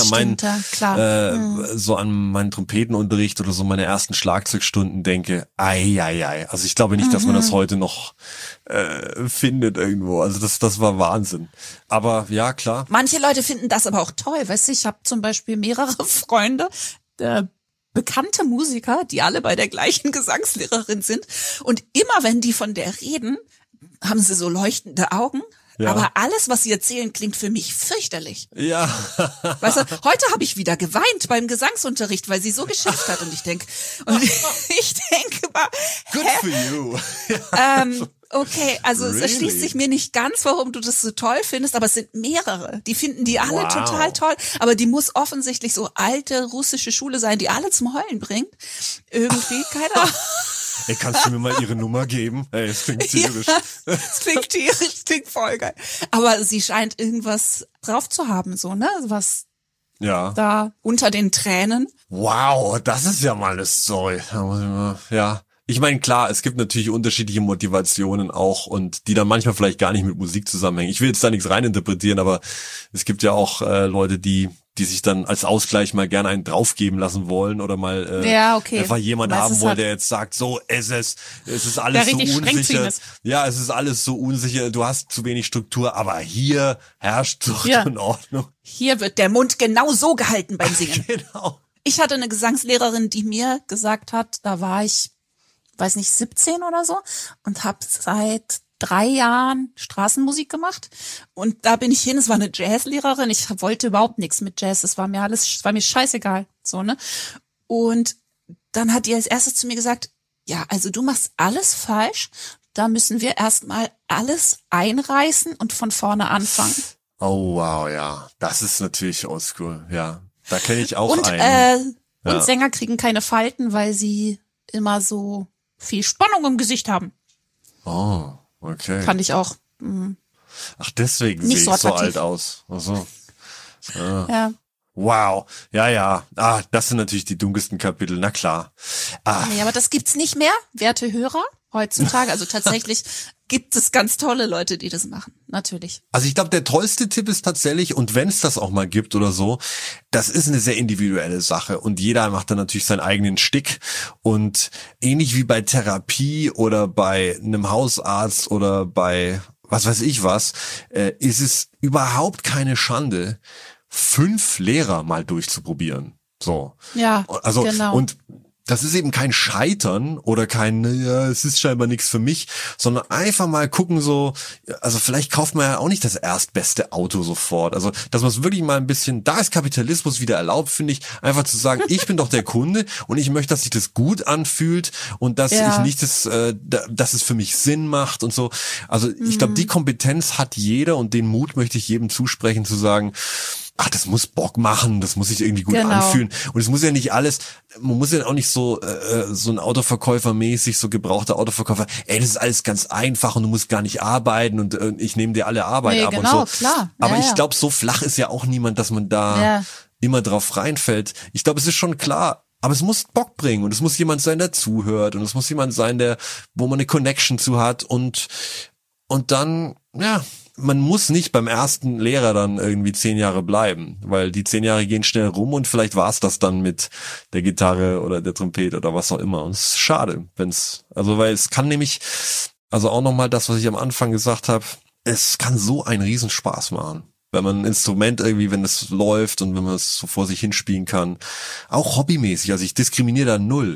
so an meinen Trompetenunterricht oder so meine ersten Schlagzeugstunden denke, also ich glaube nicht, dass man das heute noch findet irgendwo. Also das war Wahnsinn. Aber ja, klar. Manche Leute finden das aber auch toll. Weißt du, ich habe zum Beispiel mehrere Freunde, bekannte Musiker, die alle bei der gleichen Gesangslehrerin sind. Und immer wenn die von der reden, haben sie so leuchtende Augen. Ja. Aber alles, was sie erzählen, klingt für mich fürchterlich. Ja. Weißt du, heute habe ich wieder geweint beim Gesangsunterricht, weil sie so geschimpft hat. Und ich denke mal, good for you. Okay, also es erschließt sich mir nicht ganz, warum du das so toll findest, aber es sind mehrere. Die finden die alle total toll, aber die muss offensichtlich so alte russische Schule sein, die alle zum Heulen bringt. Irgendwie, keine Ahnung. Ey, kannst du mir mal ihre Nummer geben? Ey, es klingt tierisch. Ja, es klingt tierisch, es klingt voll geil. Aber sie scheint irgendwas drauf zu haben, so, ne? Was da unter den Tränen. Wow, das ist ja mal eine Story. Ja. Ich meine, klar, es gibt natürlich unterschiedliche Motivationen auch und die dann manchmal vielleicht gar nicht mit Musik zusammenhängen. Ich will jetzt da nichts reininterpretieren, aber es gibt ja auch Leute, die sich dann als Ausgleich mal gerne einen draufgeben lassen wollen oder mal einfach jemand haben wollen, der jetzt sagt, so, es ist alles so unsicher. Ja, es ist alles so unsicher, du hast zu wenig Struktur, aber hier herrscht Zucht und Ordnung. Hier wird der Mund genau so gehalten beim Singen. Genau. Ich hatte eine Gesangslehrerin, die mir gesagt hat, da war ich, weiß nicht, 17 oder so und habe seit 3 Jahren Straßenmusik gemacht und da bin ich hin, es war eine Jazzlehrerin, ich wollte überhaupt nichts mit Jazz, es war mir scheißegal, so, ne? Und dann hat die als erstes zu mir gesagt, ja, also du machst alles falsch, da müssen wir erstmal alles einreißen und von vorne anfangen. Oh wow, ja, das ist natürlich oldschool, ja. Da kenne ich auch einen. Und Sänger kriegen keine Falten, weil sie immer so viel Spannung im Gesicht haben. Oh, okay. Fand ich auch. Ach, deswegen nicht sehe ich so so alt aus. Ach so. Ja. Wow, ja. Das sind natürlich die dunkelsten Kapitel, na klar. Nee, aber das gibt's nicht mehr, werte Hörer, heutzutage. Also tatsächlich gibt es ganz tolle Leute, die das machen, natürlich. Also ich glaube, der tollste Tipp ist tatsächlich, und wenn es das auch mal gibt oder so, das ist eine sehr individuelle Sache und jeder macht dann natürlich seinen eigenen Stick und ähnlich wie bei Therapie oder bei einem Hausarzt oder bei was weiß ich was, ist es überhaupt keine Schande, 5 Lehrer mal durchzuprobieren. So. Ja, also, genau. Und das ist eben kein Scheitern oder kein, ja, es ist scheinbar nichts für mich, sondern einfach mal gucken so, also vielleicht kauft man ja auch nicht das erstbeste Auto sofort. Also, dass man es wirklich mal ein bisschen, da ist Kapitalismus wieder erlaubt, finde ich, einfach zu sagen, ich bin doch der Kunde und ich möchte, dass sich das gut anfühlt und dass ich nicht dass es für mich Sinn macht und so. Also, ich glaube, die Kompetenz hat jeder und den Mut möchte ich jedem zusprechen, zu sagen, ach, das muss Bock machen, das muss sich irgendwie gut anfühlen. Und es muss ja nicht alles, man muss ja auch nicht so ein Autoverkäufer mäßig, so gebrauchter Autoverkäufer, das ist alles ganz einfach und du musst gar nicht arbeiten und ich nehme dir alle Arbeit ab und so. Klar. Aber ich glaube, so flach ist ja auch niemand, dass man da immer drauf reinfällt. Ich glaube, es ist schon klar, aber es muss Bock bringen und es muss jemand sein, der zuhört und es muss jemand sein, wo man eine Connection zu hat und dann, man muss nicht beim ersten Lehrer dann irgendwie 10 Jahre bleiben, weil die 10 Jahre gehen schnell rum und vielleicht war's das dann mit der Gitarre oder der Trompete oder was auch immer. Und es ist schade, weil es kann nämlich, also auch nochmal das, was ich am Anfang gesagt habe, es kann so einen Riesenspaß machen. Wenn man ein Instrument irgendwie, wenn es läuft und wenn man es so vor sich hinspielen kann. Auch hobbymäßig, also ich diskriminiere da null.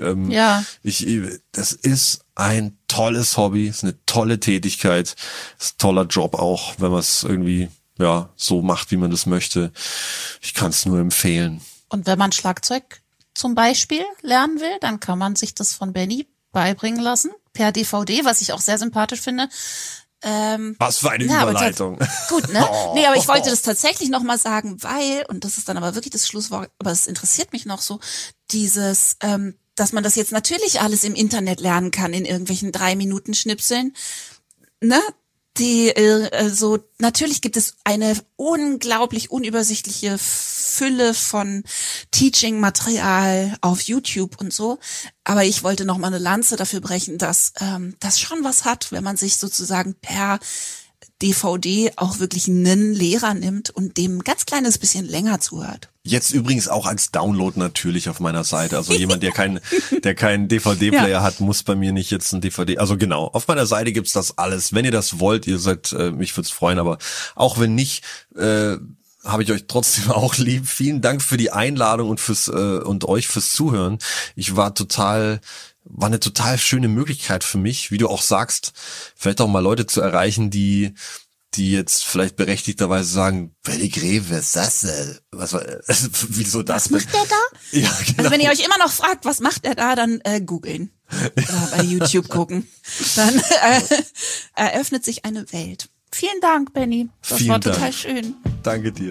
Das ist ein tolles Hobby, ist eine tolle Tätigkeit, ist ein toller Job auch, wenn man es irgendwie, so macht, wie man das möchte. Ich kann es nur empfehlen. Und wenn man Schlagzeug zum Beispiel lernen will, dann kann man sich das von Benny beibringen lassen, per DVD, was ich auch sehr sympathisch finde. Was für eine Überleitung. Gut, ne? Nee, aber ich wollte das tatsächlich nochmal sagen, weil, und das ist dann aber wirklich das Schlusswort, aber es interessiert mich noch so, dass man das jetzt natürlich alles im Internet lernen kann, in irgendwelchen 3-Minuten-Schnipseln, ne? Natürlich gibt es eine unglaublich unübersichtliche Fülle von Teaching-Material auf YouTube und so. Aber ich wollte noch mal eine Lanze dafür brechen, dass das schon was hat, wenn man sich sozusagen per DVD auch wirklich einen Lehrer nimmt und dem ein ganz kleines bisschen länger zuhört. Jetzt übrigens auch als Download natürlich auf meiner Seite. Also jemand, der keinen DVD-Player hat, muss bei mir nicht jetzt ein DVD. Also genau, auf meiner Seite gibt's das alles. Wenn ihr das wollt, mich würde es freuen, aber auch wenn nicht, habe ich euch trotzdem auch lieb. Vielen Dank für die Einladung und euch fürs Zuhören. War eine total schöne Möglichkeit für mich, wie du auch sagst, vielleicht auch mal Leute zu erreichen, die jetzt vielleicht berechtigterweise sagen, Benny Greb, wer ist das denn? Wieso das? Was macht der da? Ja, genau. Also wenn ihr euch immer noch fragt, was macht er da, dann googeln oder bei YouTube gucken. Dann eröffnet sich eine Welt. Vielen Dank, Benny. Das war total schön. Danke dir.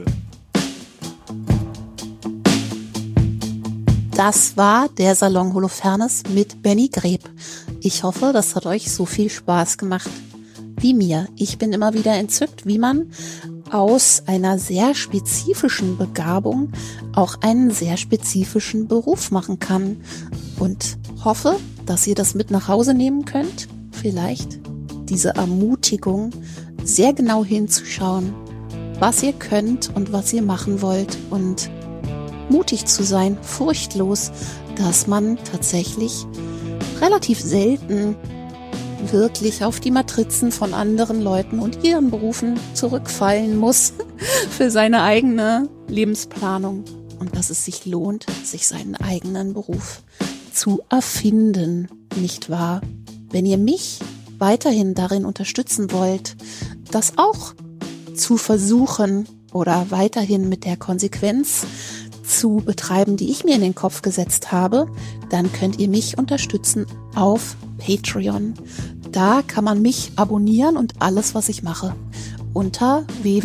Das war der Salon Holofernes mit Benny Greb. Ich hoffe, das hat euch so viel Spaß gemacht wie mir. Ich bin immer wieder entzückt, wie man aus einer sehr spezifischen Begabung auch einen sehr spezifischen Beruf machen kann. Und hoffe, dass ihr das mit nach Hause nehmen könnt. Vielleicht diese Ermutigung, sehr genau hinzuschauen, was ihr könnt und was ihr machen wollt und mutig zu sein, furchtlos, dass man tatsächlich relativ selten wirklich auf die Matrizen von anderen Leuten und ihren Berufen zurückfallen muss für seine eigene Lebensplanung und dass es sich lohnt, sich seinen eigenen Beruf zu erfinden, nicht wahr? Wenn ihr mich weiterhin darin unterstützen wollt, das auch zu versuchen oder weiterhin mit der Konsequenz zu betreiben, die ich mir in den Kopf gesetzt habe, dann könnt ihr mich unterstützen auf Patreon. Da kann man mich abonnieren und alles, was ich mache, unter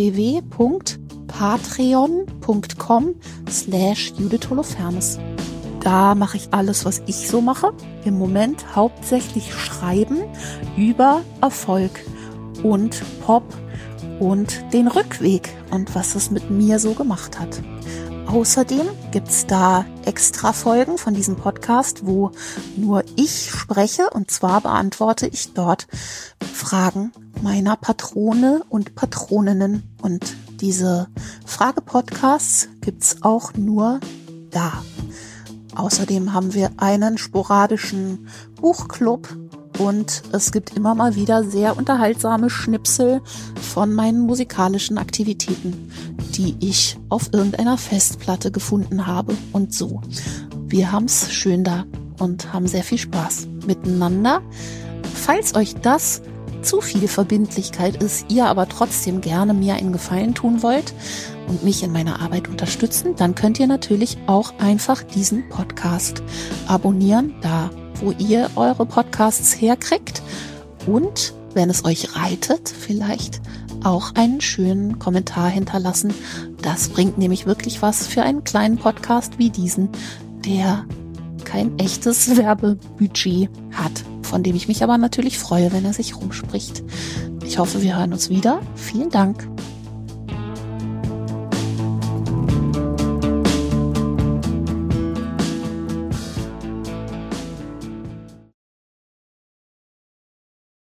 www.patreon.com/Judith Holofernes. Da mache ich alles, was ich so mache. Im Moment hauptsächlich Schreiben über Erfolg und Pop und den Rückweg und was es mit mir so gemacht hat. Außerdem gibt's da extra Folgen von diesem Podcast, wo nur ich spreche, und zwar beantworte ich dort Fragen meiner Patrone und Patroninnen. Und diese Frage-Podcasts gibt's auch nur da. Außerdem haben wir einen sporadischen Buchclub und es gibt immer mal wieder sehr unterhaltsame Schnipsel von meinen musikalischen Aktivitäten, die ich auf irgendeiner Festplatte gefunden habe und so. Wir haben's schön da und haben sehr viel Spaß miteinander. Falls euch das zu viel Verbindlichkeit ist, ihr aber trotzdem gerne mir einen Gefallen tun wollt und mich in meiner Arbeit unterstützen, dann könnt ihr natürlich auch einfach diesen Podcast abonnieren, da wo ihr eure Podcasts herkriegt, und wenn es euch reitet, vielleicht auch einen schönen Kommentar hinterlassen. Das bringt nämlich wirklich was für einen kleinen Podcast wie diesen, der kein echtes Werbebudget hat, von dem ich mich aber natürlich freue, wenn er sich rumspricht. Ich hoffe, wir hören uns wieder. Vielen Dank.